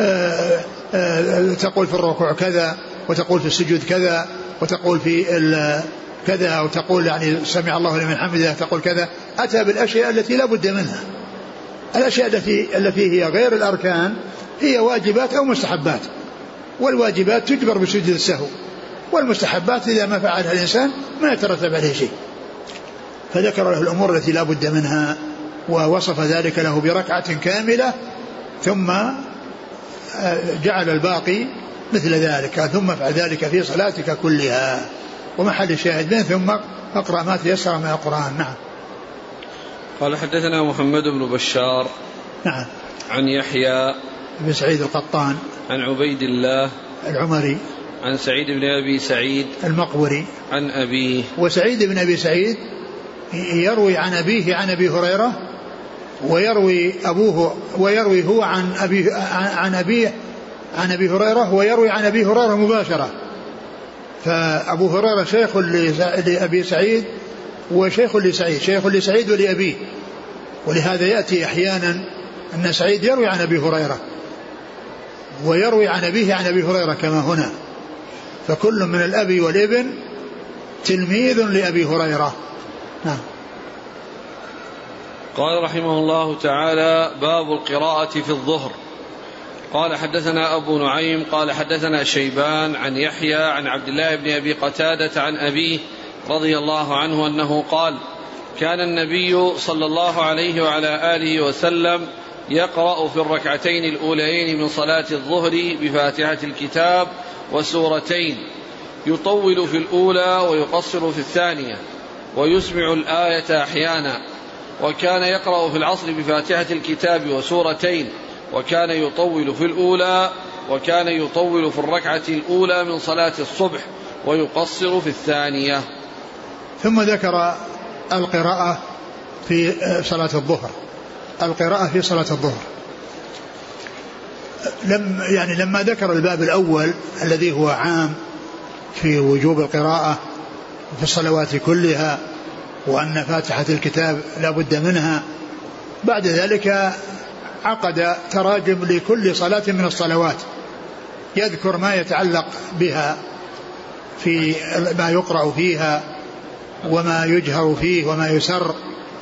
تقول في الركوع كذا، وتقول في السجود كذا، وتقول في كذا، أو تقول يعني سمع الله لمن حمده تقول كذا. أتى بالأشياء التي لا بد منها. الأشياء التي هي غير الأركان هي واجبات أو مستحبات، والواجبات تجبر بسجود السهو، والمستحبات إذا ما فعلها الإنسان ما يترتب عليه شيء. فذكر له الأمور التي لا بد منها، ووصف ذلك له بركعة كاملة، ثم جعل الباقي مثل ذلك، ثم افعل ذلك في صلاتك كلها. ومحل الشاهد بين ثم اقرأ ما تيسر من القرآن. نعم. قال حدثنا محمد بن بشار نعم عن يحيى بن سعيد القطان عن عبيد الله العمري عن سعيد بن أبي سعيد المقبري عن أبيه. وسعيد بن أبي سعيد يروي عن أبيه عن أبي هريرة، ويروي هو عن أبيه عن أبي هريرة، ويروي عن أبي هريرة مباشرة. فأبو هريرة شيخ لأبي سعيد وشيخ لسعيد، شيخ لسعيد ولأبيه، ولهذا يأتي أحيانا أن سعيد يروي عن أبي هريرة ويروي عن أبيه عن أبي هريرة كما هنا، فكل من الأب والابن تلميذ لأبي هريرة. نعم. قال رحمه الله تعالى: باب القراءة في الظهر. قال حدثنا أبو نعيم قال حدثنا شيبان عن يحيى عن عبد الله بن أبي قتادة عن أبيه رضي الله عنه أنه قال: كان النبي صلى الله عليه وعلى آله وسلم يقرأ في الركعتين الأوليين من صلاة الظهر بفاتحة الكتاب وسورتين، يطول في الأولى ويقصر في الثانية، ويسمع الآية أحيانا. وكان يقرأ في العصر بفاتحة الكتاب وسورتين، وكان يطول في الأولى، وكان يطول في الركعة الأولى من صلاة الصبح ويقصر في الثانية. ثم ذكر القراءة في صلاة الظهر. القراءة في صلاة الظهر لما ذكر الباب الأول الذي هو عام في وجوب القراءة في الصلوات كلها، وأن فاتحة الكتاب لا بد منها، بعد ذلك عقد تراجم لكل صلاة من الصلوات، يذكر ما يتعلق بها في ما يقرأ فيها وما يجهر فيه وما يسر.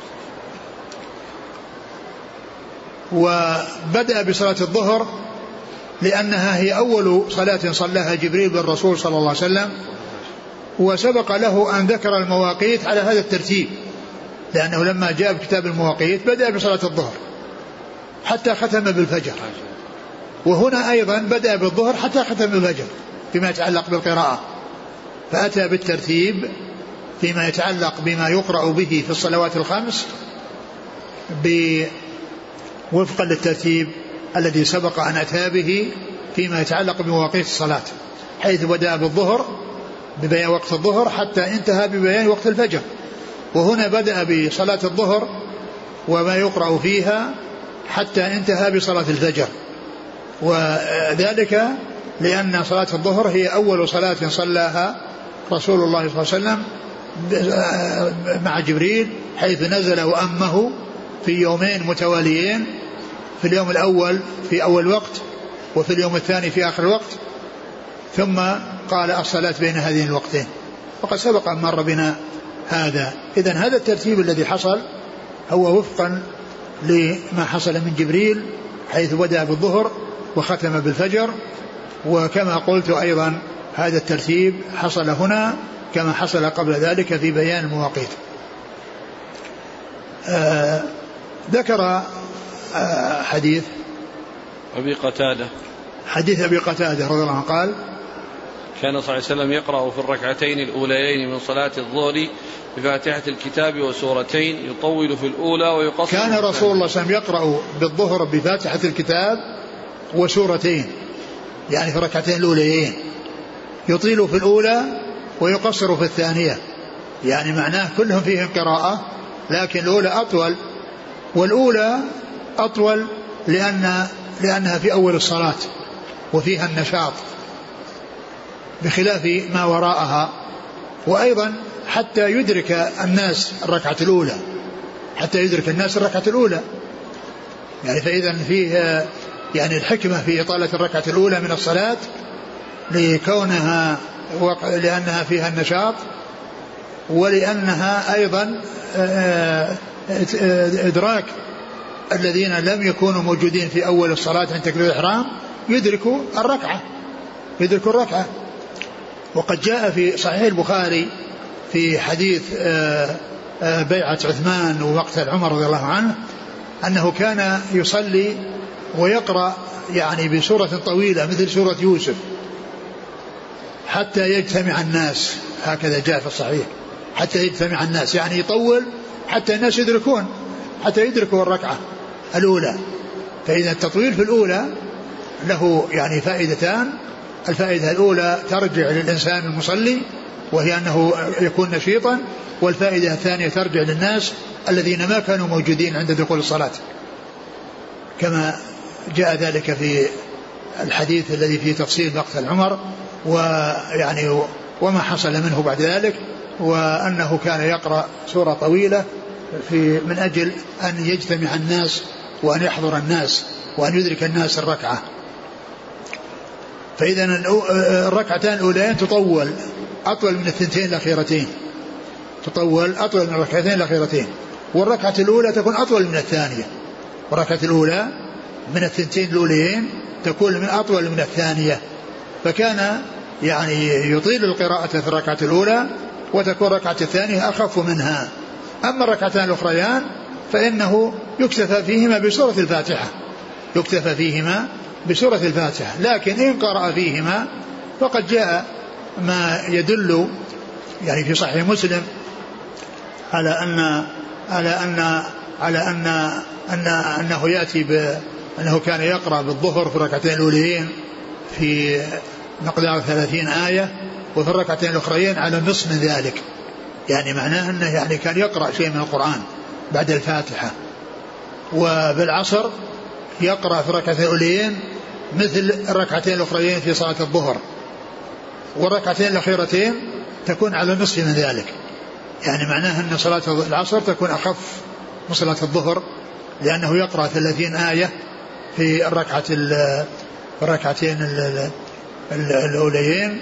وبدأ بصلاة الظهر لأنها هي أول صلاة صلاها جبريل بالرسول صلى الله عليه وسلم، وسبق له أن ذكر المواقيت على هذا الترتيب، لأنه لما جاء بكتاب المواقيت بدأ بصلاة الظهر حتى ختم بالفجر، وهنا أيضا بدأ بالظهر حتى ختم بالفجر فيما يتعلق بالقراءة، فأتى بالترتيب فيما يتعلق بما يقرأ به في الصلوات الخمس وفقا للترتيب الذي سبق أن أتى به فيما يتعلق بمواقيت الصلاة، حيث بدأ بالظهر ببيان وقت الظهر حتى انتهى ببيان وقت الفجر. وهنا بدأ بصلاة الظهر وما يقرأ فيها حتى انتهى بصلاة الفجر، وذلك لأن صلاة الظهر هي أول صلاة صلاها رسول الله صلى الله عليه وسلم مع جبريل، حيث نزل وأمه في يومين متواليين، في اليوم الأول في أول وقت، وفي اليوم الثاني في آخر الوقت، ثم قال الصلاة بين هذين الوقتين، وقد سبق أن مر بنا هذا. إذن هذا الترتيب الذي حصل هو وفقا لما حصل من جبريل، حيث بدأ بالظهر وختم بالفجر. وكما قلت أيضا هذا الترتيب حصل هنا كما حصل قبل ذلك في بيان المواقيت. ذكر حديث أبي قتادة، حديث أبي قتادة رضي الله عنه قال: كان صلى الله عليه وسلم يقرأ في الركعتين الأوليين من صلاة الظهر بفاتحة الكتاب وسورتين، يطول في الأولى ويقصر. كان رسول الله صلى الله عليه وسلم يقرأ بالظهر بفاتحة الكتاب وسورتين، يعني في الركعتين الأوليين، يطيل في الأولى ويقصر في الثانية، يعني معناه كلهم فيهم قراءة، لكن الأولى أطول، والأولى أطول لأنها في أول الصلاة وفيها النشاط بخلاف ما وراءها. وأيضا حتى يدرك الناس الركعة الأولى، حتى يدرك الناس الركعة الأولى، يعني فإذا فيه يعني الحكمة في إطالة الركعة الأولى من الصلاة لأنها فيها النشاط، ولأنها أيضا إدراك الذين لم يكونوا موجودين في أول الصلاة عند تكبيرة الإحرام يدركوا الركعة. وقد جاء في صحيح البخاري في حديث بيعة عثمان ومقتل عمر رضي الله عنه أنه كان يصلي ويقرأ يعني بسورة طويلة مثل سورة يوسف حتى يجتمع الناس، هكذا جاء في الصحيح، حتى يجتمع الناس، يعني يطول حتى الناس يدركوا الركعة الأولى. فإذا التطويل في الأولى له يعني فائدتان: الفائدة الأولى ترجع للإنسان المصلي وهي أنه يكون نشيطا، والفائدة الثانية ترجع للناس الذين ما كانوا موجودين عند دخول الصلاة، كما جاء ذلك في الحديث الذي فيه تفصيل مقتل عمر ويعني وما حصل منه بعد ذلك، وأنه كان يقرأ سورة طويلة من أجل أن يجتمع الناس وأن يحضر الناس وأن يدرك الناس الركعة. فإذا الركعتان الأوليين تطول أطول من الثنتين الأخيرتين، والركعة الأولى تكون أطول من الثانية، والركعة الأولى من الثنتين الأوليين تكون من أطول من الثانية. فكان يعني يطيل القراءة في الركعة الأولى وتكون الركعة الثانية أخف منها. أما الركعتان الأخريان فإنه يكتفى فيهما بسورة الفاتحة، لكن إن قرأ فيهما فقد جاء ما يدل يعني في صحيح مسلم أنه يأتي أنه كان يقرأ بالظهر في الركعتين الأوليين في مقدار 30 آية، وفي الركعتين الأخريين على النصف من ذلك، يعني معناه أنه يعني كان يقرأ شيء من القرآن بعد الفاتحة. وبالعصر يقرأ في الركعتين الأوليين مثل الركعتين الأخريين في صلاة الظهر، والركعتين الأخيرتين تكون على النصف من ذلك، يعني معناه أن صلاة العصر تكون أخف من صلاة الظهر، لأنه يقرأ 30 آية في الركعتين الأوليين،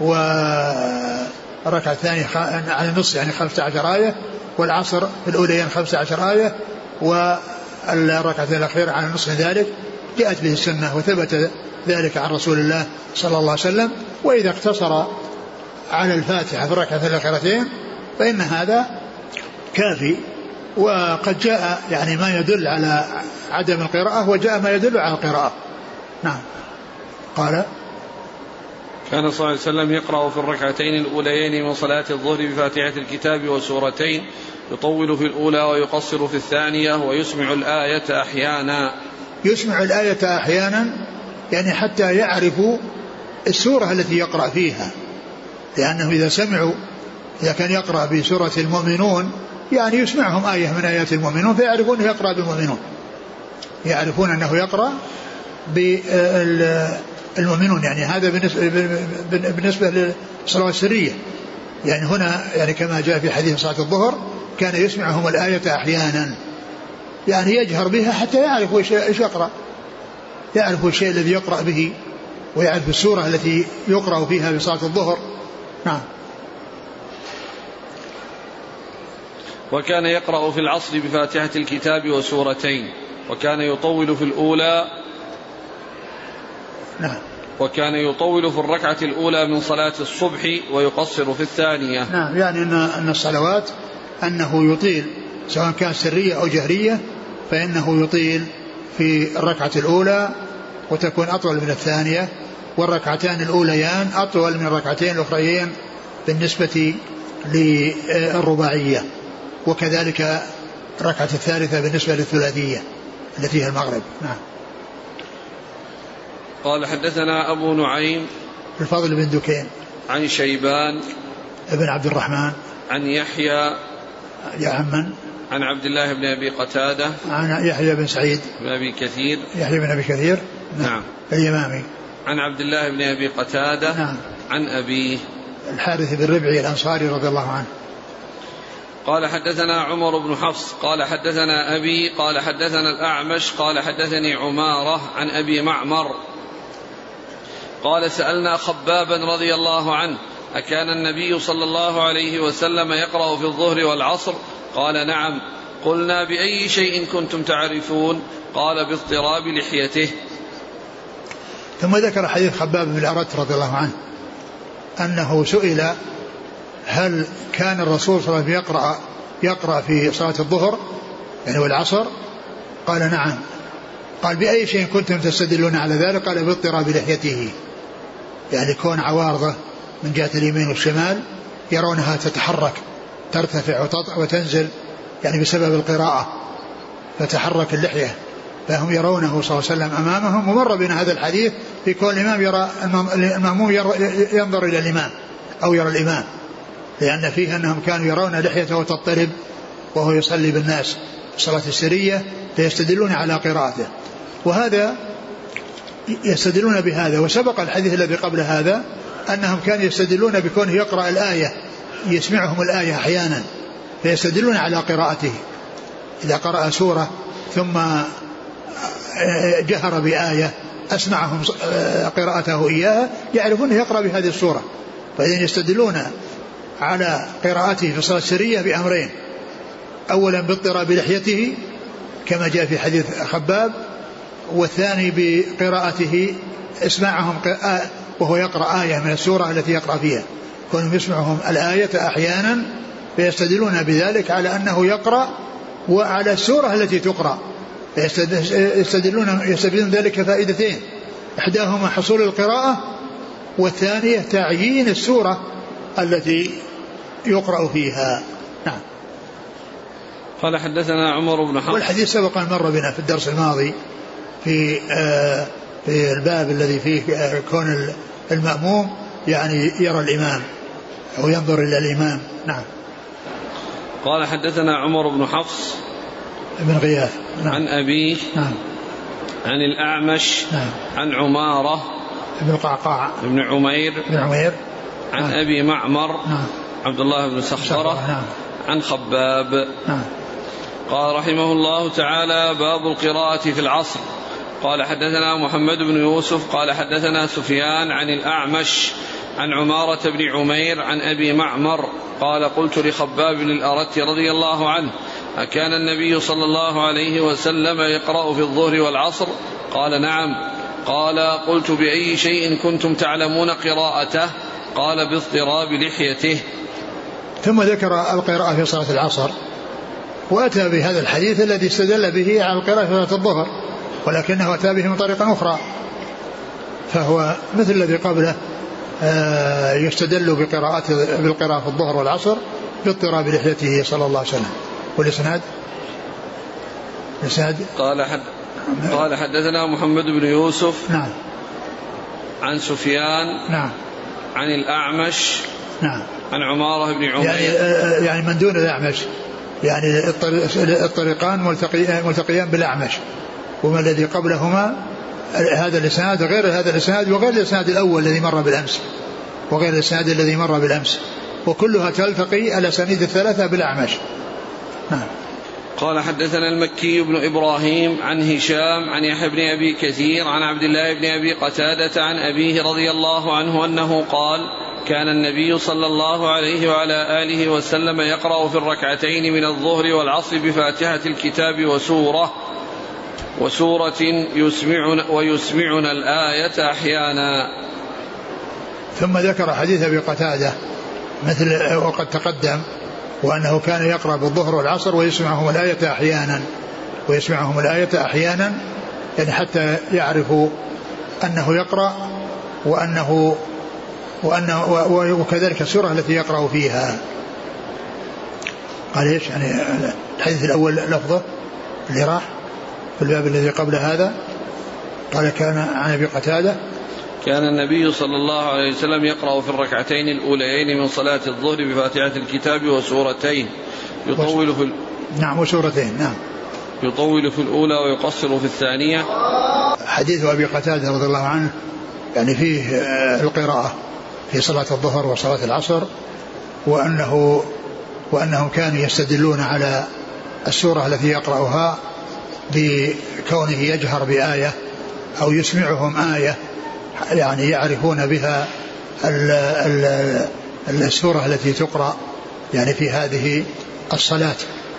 والركعة الثانية على النصف يعني 15 آية، والعصر في الأوليين 15 آية، والركعتين الأخيرة على النصف من ذلك. جاءت به السنة وثبت ذلك عن رسول الله صلى الله عليه وسلم. وإذا اقتصر على الفاتحة في الركعتين الأخيرتين فإن هذا كافي. وقد جاء يعني ما يدل على عدم القراءة، وجاء ما يدل على القراءة. نعم. قال: كان صلى الله عليه وسلم يقرأ في الركعتين الأوليين من صلاة الظهر بفاتحة الكتاب وسورتين، يطول في الأولى ويقصر في الثانية، ويسمع الآية أحيانا يعني حتى يعرفوا السورة التي يقرأ فيها، لأنه إذا كان يقرأ بسورة المؤمنون يعني يسمعهم آية من آيات المؤمنون فيعرفون أنه يقرأ بالمؤمنون، يعرفون أنه يقرأ بالمؤمنون. يعني هذا بالنسبة للصلوات السرية. يعني هنا يعني كما جاء في حديث صلاة الظهر كان يسمعهم الآية أحيانا، يعني يجهر بها حتى يعرفوا إيش يقرأ، يعرفوا الشيء الذي يقرأ به، ويعرف السورة التي يقرأ فيها بصلاة الظهر. نعم. وكان يقرأ في العصر بفاتحة الكتاب وسورتين، وكان يطول في الأولى. نعم. وكان يطول في الركعة الأولى من صلاة الصبح ويقصر في الثانية. نعم، يعني أن الصلوات أنه يطيل سواء كان سرية أو جهرية، فإنه يطيل في الركعة الأولى وتكون أطول من الثانية، والركعتان الأوليان أطول من الركعتين الأخريين بالنسبة للرباعية، وكذلك الركعة الثالثة بالنسبة للثلاثية التي هي المغرب. نعم. قال حدثنا أبو نعيم الفضل بن دكين عن شيبان ابن عبد الرحمن عن يحيى عن عبد الله بن أبي قتادة عن يحيى بن سعيد بن أبي كثير يحيى بن أبي كثير نعم اليمامي عن عبد الله بن أبي قتادة نعم عن أبيه الحارث بن ربعي الأنصاري رضي الله عنه. قال حدثنا عمر بن حفص قال حدثنا أبي قال حدثنا الأعمش قال حدثني عمارة عن أبي معمر قال سألنا خبابا رضي الله عنه أكان النبي صلى الله عليه وسلم يقرأ في الظهر والعصر؟ قال نعم. قلنا بأي شيء كنتم تعرفون؟ قال باضطراب لحيته. ثم ذكر حديث خباب بن الأرت رضي الله عنه أنه سئل هل كان الرسول صلى الله عليه وسلم يقرأ في صلاة الظهر يعني والعصر؟ قال نعم. قال بأي شيء كنتم تستدلون على ذلك؟ قال باضطراب لحيته، يعني كون عوارضه من جهة اليمين والشمال يرونها تتحرك ترتفع وتنزل يعني بسبب القراءة، فتحرك اللحية، فهم يرونه صلى الله عليه وسلم أمامهم. ومر بنا هذا الحديث في كون الإمام يرى المأموم ينظر إلى الإمام أو يرى الإمام، لأن فيه أنهم كانوا يرون لحيته تضطرب وهو يصلي بالناس الصلاة السرية فيستدلون على قراءته، وهذا يستدلون بهذا. وسبق الحديث الذي قبل هذا أنهم كانوا يستدلون بكونه يقرأ الآية يسمعهم الآية أحيانا فيستدلون على قراءته، إذا قرأ سورة ثم جهر بآية أسمعهم قراءته إياها يعرفون يقرأ بهذه السورة، فإذن يستدلون على قراءته في الصلاة السرية بأمرين: أولا باضطراب لحيته كما جاء في حديث خباب، والثاني بقراءته اسمعهم وهو يقرأ آية من السورة التي يقرأ فيها، كونهم يسمعهم الآية أحيانا فيستدلون بذلك على أنه يقرأ وعلى السورة التي تقرأ، يستدلون ذلك فائدتين: إحداهما حصول القراءة، والثانية تعيين السورة التي يقرأ فيها. نعم. قال حدثنا عمر بن حفص، والحديث سبق أن مر بنا في الدرس الماضي في الباب الذي فيه كون المأموم يعني يرى الإمام أو ينظر إلى الإمام. نعم. قال حدثنا عمر بن حفص بن غياث نعم. عن أبيه نعم. عن الأعمش نعم. عن عمارة بن القعقاع بن عمير عن نعم. أبي معمر نعم. عبد الله بن سخرة نعم. عن خباب. نعم. قال رحمه الله تعالى: باب القراءة في العصر. قال حدثنا محمد بن يوسف قال حدثنا سفيان عن الأعمش عن عمارة بن عمير عن أبي معمر قال: قلت لخباب بن الأرت رضي الله عنه: أكان النبي صلى الله عليه وسلم يقرأ في الظهر والعصر؟ قال: نعم. قال: قلت بأي شيء كنتم تعلمون قراءته؟ قال: باضطراب لحيته. ثم ذكر القراءة في صلاة العصر، وأتى بهذا الحديث الذي استدل به على القراءة في صلاة الظهر، ولكنه أتى به من طريقة أخرى، فهو مثل الذي قبله يستدل بالقراءة في الظهر والعصر باضطراب لحيته صلى الله عليه وسلم. والإسناد قال حدثنا محمد بن يوسف نعم. عن سفيان نعم. عن الأعمش نعم. عن عمارة بن عمير يعني من دون الأعمش، يعني الطريقان ملتقيان بالأعمش، وما الذي قبلهما هذا الإسناد غير هذا الإسناد وغير الإسناد الأول الذي مر بالأمس وغير الإسناد الذي مر بالأمس، وكلها تلتقي الأسانيد الثلاثة بالأعمش. نعم. قال حدثنا المكي بن إبراهيم عن هشام عن يحيى بن أبي كثير عن عبد الله بن أبي قتادة عن أبيه رضي الله عنه أنه قال: كان النبي صلى الله عليه وعلى آله وسلم يقرأ في الركعتين من الظهر والعصر بفاتحة الكتاب وسورة، وسورة ويسمعنا الآية أحيانا. ثم ذكر حديث أبي قتادة مثل وقد تقدم، وأنه كان يقرأ بالظهر والعصر ويسمعهم الآية أحيانا، يعني حتى يعرفوا أنه يقرأ وكذلك السورة التي يقرأ فيها. قال إيش يعني الحديث الأول لفظه اللي راح في الباب الذي قبل هذا؟ قال كان عن أبي قتادة كان النبي صلى الله عليه وسلم يقرأ في الركعتين الأوليين من صلاة الظهر بفاتحة الكتاب وسورتين يطول في نعم وسورتين نعم يطول في الأولى ويقصر في الثانية. حديث أبي قتادة رضي الله عنه يعني فيه القراءة في صلاة الظهر وصلاة العصر، وأنهم كانوا يستدلون على السورة التي يقرأها بكونه يجهر بآية أو يسمعهم آية يعني يعرفون بها السورة التي تقرأ يعني في هذه الصلاة.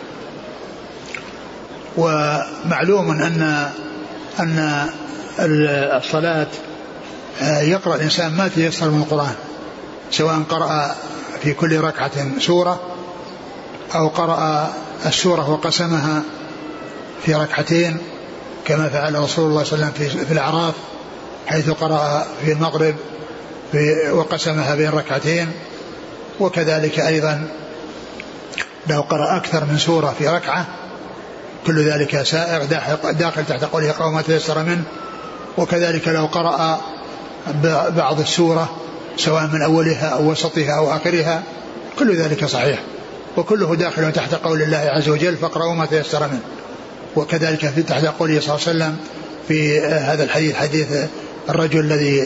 ومعلوم أن الصلاة يقرأ الإنسان ما تيسر من القرآن، سواء قرأ في كل ركعة سورة أو قرأ السورة وقسمها في ركعتين كما فعل رسول الله صلى الله عليه وسلم في الأعراف، حيث قرأ في المغرب وقسمها بين ركعتين. وكذلك أيضا لو قرأ أكثر من سورة في ركعة كل ذلك سائغ داخل تحت قوله يقرأ ما تيسر منه. وكذلك لو قرأ بعض السورة سواء من أولها أو وسطها أو آخرها كل ذلك صحيح، وكله داخل تحت قول الله عز وجل فاقرأوا ما تيسر منه. وكذلك في تحت قوله صلى الله عليه وسلم في هذا الحديث، حديث الرجل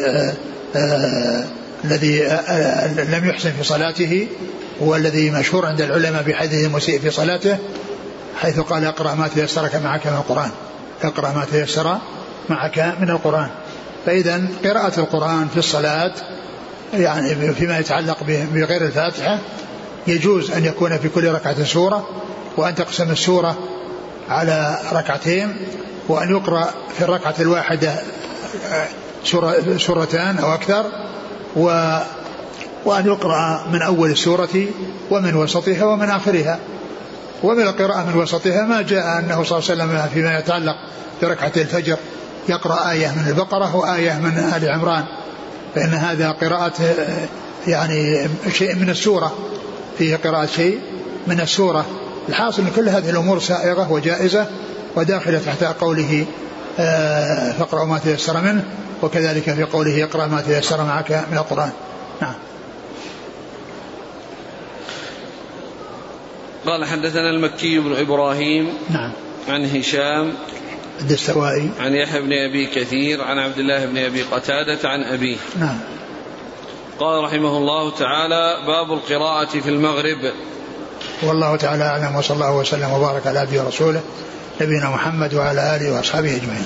الذي لم يحسن في صلاته، والذي مشهور عند العلماء بحديث المسيء في صلاته، حيث قال اقرأ ما تيسر معك من القرآن، اقرأ ما تيسر معك من القرآن. فإذا قراءة القرآن في الصلاة يعني فيما يتعلق بغير الفاتحة يجوز أن يكون في كل ركعة سورة، وأن تقسم السورة على ركعتين، وأن يقرأ في الركعة الواحدة سورتان أو أكثر، وأن يقرأ من أول السورة ومن وسطها ومن آخرها. ومن القراءة من وسطها ما جاء أنه صلى الله عليه وسلم فيما يتعلق بركعة الفجر يقرأ آية من البقرة وآية من آل عمران، فإن هذا قراءة يعني شيء من السورة، فيه قراءة شيء من السورة. الحاصل أن كل هذه الأمور سائغة وجائزة وداخلة تحت قوله فاقرأوا ما تيسر منه، وكذلك في قوله اقرأ ما تيسر معك من القرآن. نعم. قال حدثنا المكي بن إبراهيم نعم عن هشام الدستوائي عن يحيى بن أبي كثير عن عبد الله بن أبي قتادة عن أبيه. نعم. قال رحمه الله تعالى باب القراءة في المغرب. والله تعالى أعلم، وصلى الله وسلم وبارك على عبده ورسوله نبينا محمد وعلى آله وأصحابه أجمعين.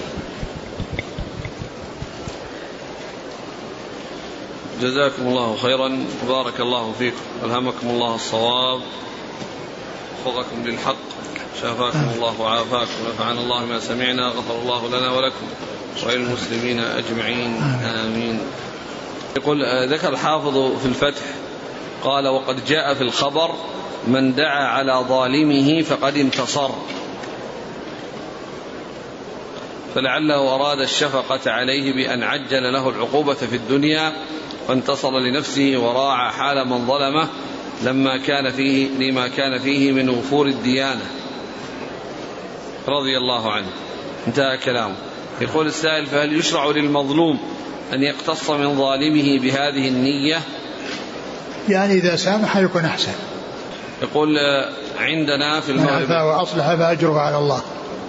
جزاكم الله خيرا، بارك الله فيكم، ألهمكم الله الصواب، وفقكم للحق، شافاكم الله وعافاكم، ونفعنا الله ما سمعنا، غفر الله لنا ولكم وللمسلمين أجمعين آمين. يقول ذكر الحافظ في الفتح قال وقد جاء في الخبر من دعا على ظالمه فقد انتصر، فلعله أراد الشفقة عليه بأن عجل له العقوبة في الدنيا فانتصر لنفسه وراعى حال من ظلمه لما كان فيه من وفور الديانة رضي الله عنه. انتهى كلامه. يقول السائل فهل يشرع للمظلوم أن يقتص من ظالمه بهذه النية؟ يعني إذا سامح يكون أحسن. يقول عندنا في المغرب من عفا وأصلح فأجره على الله.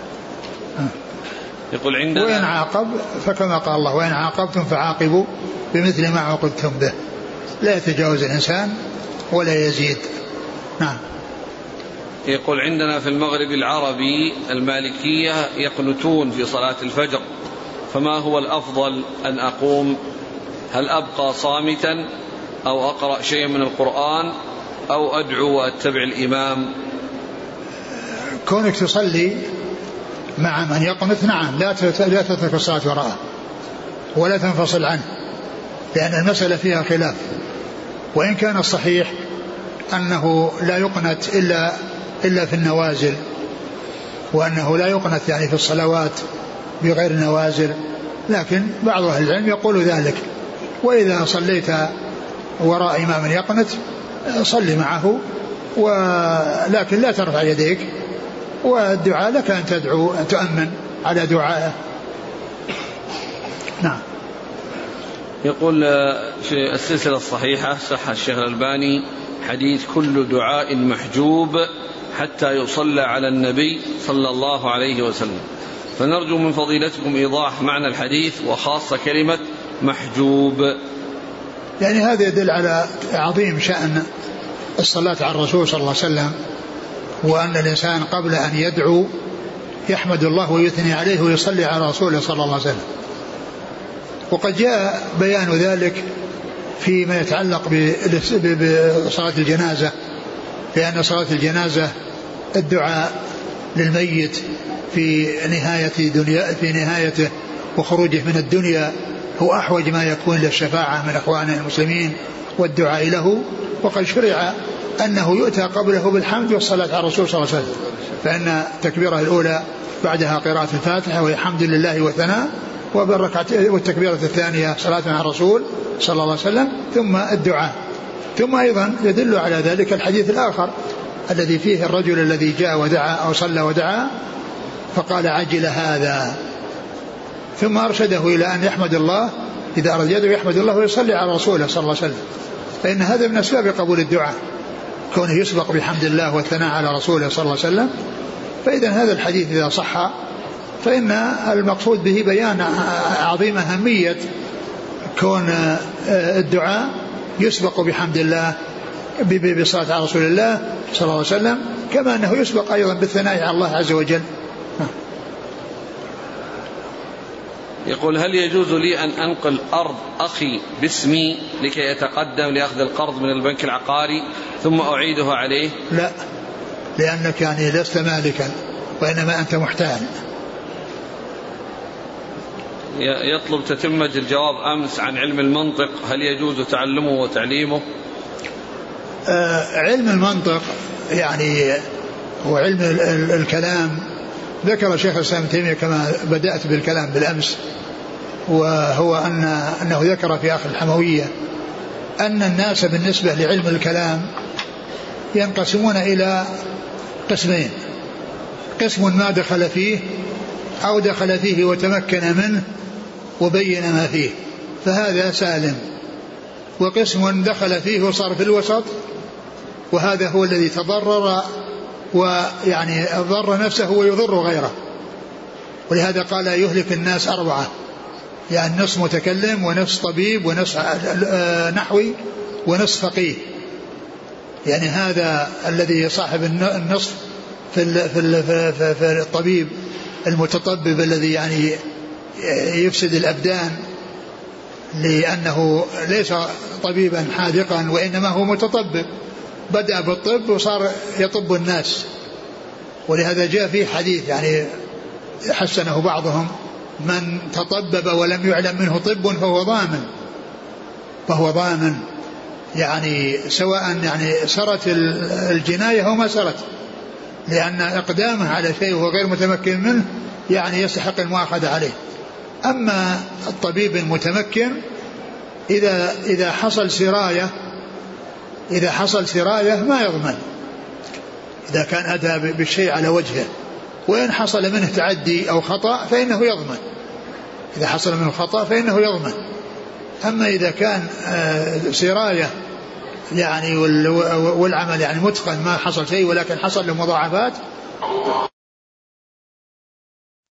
يقول عندنا وإن عاقب فكما قال الله وإن عاقبتم فعاقبوا بمثل ما عوقبتم به، لا يتجاوز الإنسان ولا يزيد. نعم. يقول عندنا في المغرب العربي المالكية يقنتون في صلاة الفجر، فما هو الأفضل أن أقوم؟ هل أبقى صامتا أو أقرأ شيئا من القرآن أو أدعو وأتبع الإمام؟ كونك تصلي مع من يقنت نعم لا تترك الصلاة وراءه ولا تنفصل عنه، لأن المسألة فيها خلاف. وإن كان الصحيح أنه لا يقنت إلا في النوازل، وأنه لا يقنت يعني في الصلوات بغير النوازل، لكن بعض أهل العلم يقول ذلك. وإذا صليت وراء إمام يقنت صل معه، ولكن لا ترفع يديك، والدعاء لك أن تدعو أن تؤمن على دعائه. نعم. يقول في السلسلة الصحيحة صح الشيخ الألباني حديث كل دعاء محجوب حتى يصلى على النبي صلى الله عليه وسلم، فنرجو من فضيلتكم إيضاح معنى الحديث وخاصة كلمة محجوب. يعني هذا يدل على عظيم شأن الصلاة على الرسول صلى الله عليه وسلم، وأن الإنسان قبل أن يدعو يحمد الله ويثني عليه ويصلي على رسوله صلى الله عليه وسلم. وقد جاء بيان ذلك فيما يتعلق بصلاة الجنازة، لأن صلاة الجنازة الدعاء للميت في نهايته وخروجه من الدنيا هو أحوج ما يكون للشفاعة من أخوانه المسلمين والدعاء له. وقد شرع أنه يؤتى قبله بالحمد والصلاة على الرسول صلى الله عليه وسلم، فإن التكبيرة الأولى بعدها قراءة الفاتحة والحمد لله وثناء، والتكبيرة الثانية صلاة على الرسول صلى الله عليه وسلم، ثم الدعاء. ثم أيضا يدل على ذلك الحديث الآخر الذي فيه الرجل الذي جاء ودعا أو صلى ودعا فقال عجل هذا، ثم أرشده إلى أن يحمد الله إذا أراد يدعو يحمد الله ويصلي على رسوله صلى الله عليه وسلم، فإن هذا من أسباب قبول الدعاء كونه يسبق بحمد الله والثناء على رسوله صلى الله عليه وسلم. فإذا هذا الحديث إذا صح فإن المقصود به بيان عظيم أهمية كون الدعاء يسبق بحمد الله بصلاة على رسول الله صلى الله عليه وسلم، كما أنه يسبق أيضا بالثناء على الله عز وجل. يقول هل يجوز لي أن أنقل أرض أخي باسمي لكي يتقدم لأخذ القرض من البنك العقاري ثم أعيده عليه؟ لا، لأنك يعني لست مالكا وإنما أنت محتال. يطلب تتمة الجواب أمس عن علم المنطق، هل يجوز تعلمه وتعليمه؟ علم المنطق يعني هو علم الكلام. ذكر شيخ الإسلام ابن تيمية كما بدأت بالكلام بالأمس، وهو أنه ذكر في آخر الحموية أن الناس بالنسبة لعلم الكلام ينقسمون إلى قسمين: قسم ما دخل فيه أو دخل فيه وتمكن منه وبين ما فيه فهذا سالم، وقسم دخل فيه وصار في الوسط وهذا هو الذي تضرر ويعني ضر نفسه ويضر غيره. ولهذا قال يهلك الناس 4، يعني نصف متكلم ونصف طبيب ونصف نحوي ونصف فقيه. يعني هذا الذي صاحب النصف في الطبيب المتطبب الذي يعني يفسد الأبدان، لأنه ليس طبيبا حاذقا وإنما هو متطبب، بدأ بالطب وصار يطب الناس. ولهذا جاء في حديث يعني حسنه بعضهم: من تطبب ولم يعلم منه طب فهو ضامن، يعني سواء يعني سرت الجناية أو ما سرت، لأن إقدامه على شيء وهو غير متمكن منه يعني يستحق المؤاخذة عليه. أما الطبيب المتمكن إذا حصل سراية ما يضمن إذا كان أتى بالشيء على وجهه، وإن حصل منه تعدي أو خطأ فإنه يضمن، إذا حصل منه خطأ فإنه يضمن. أما إذا كان سراية يعني والعمل يعني متقن ما حصل شيء ولكن حصل له مضاعفات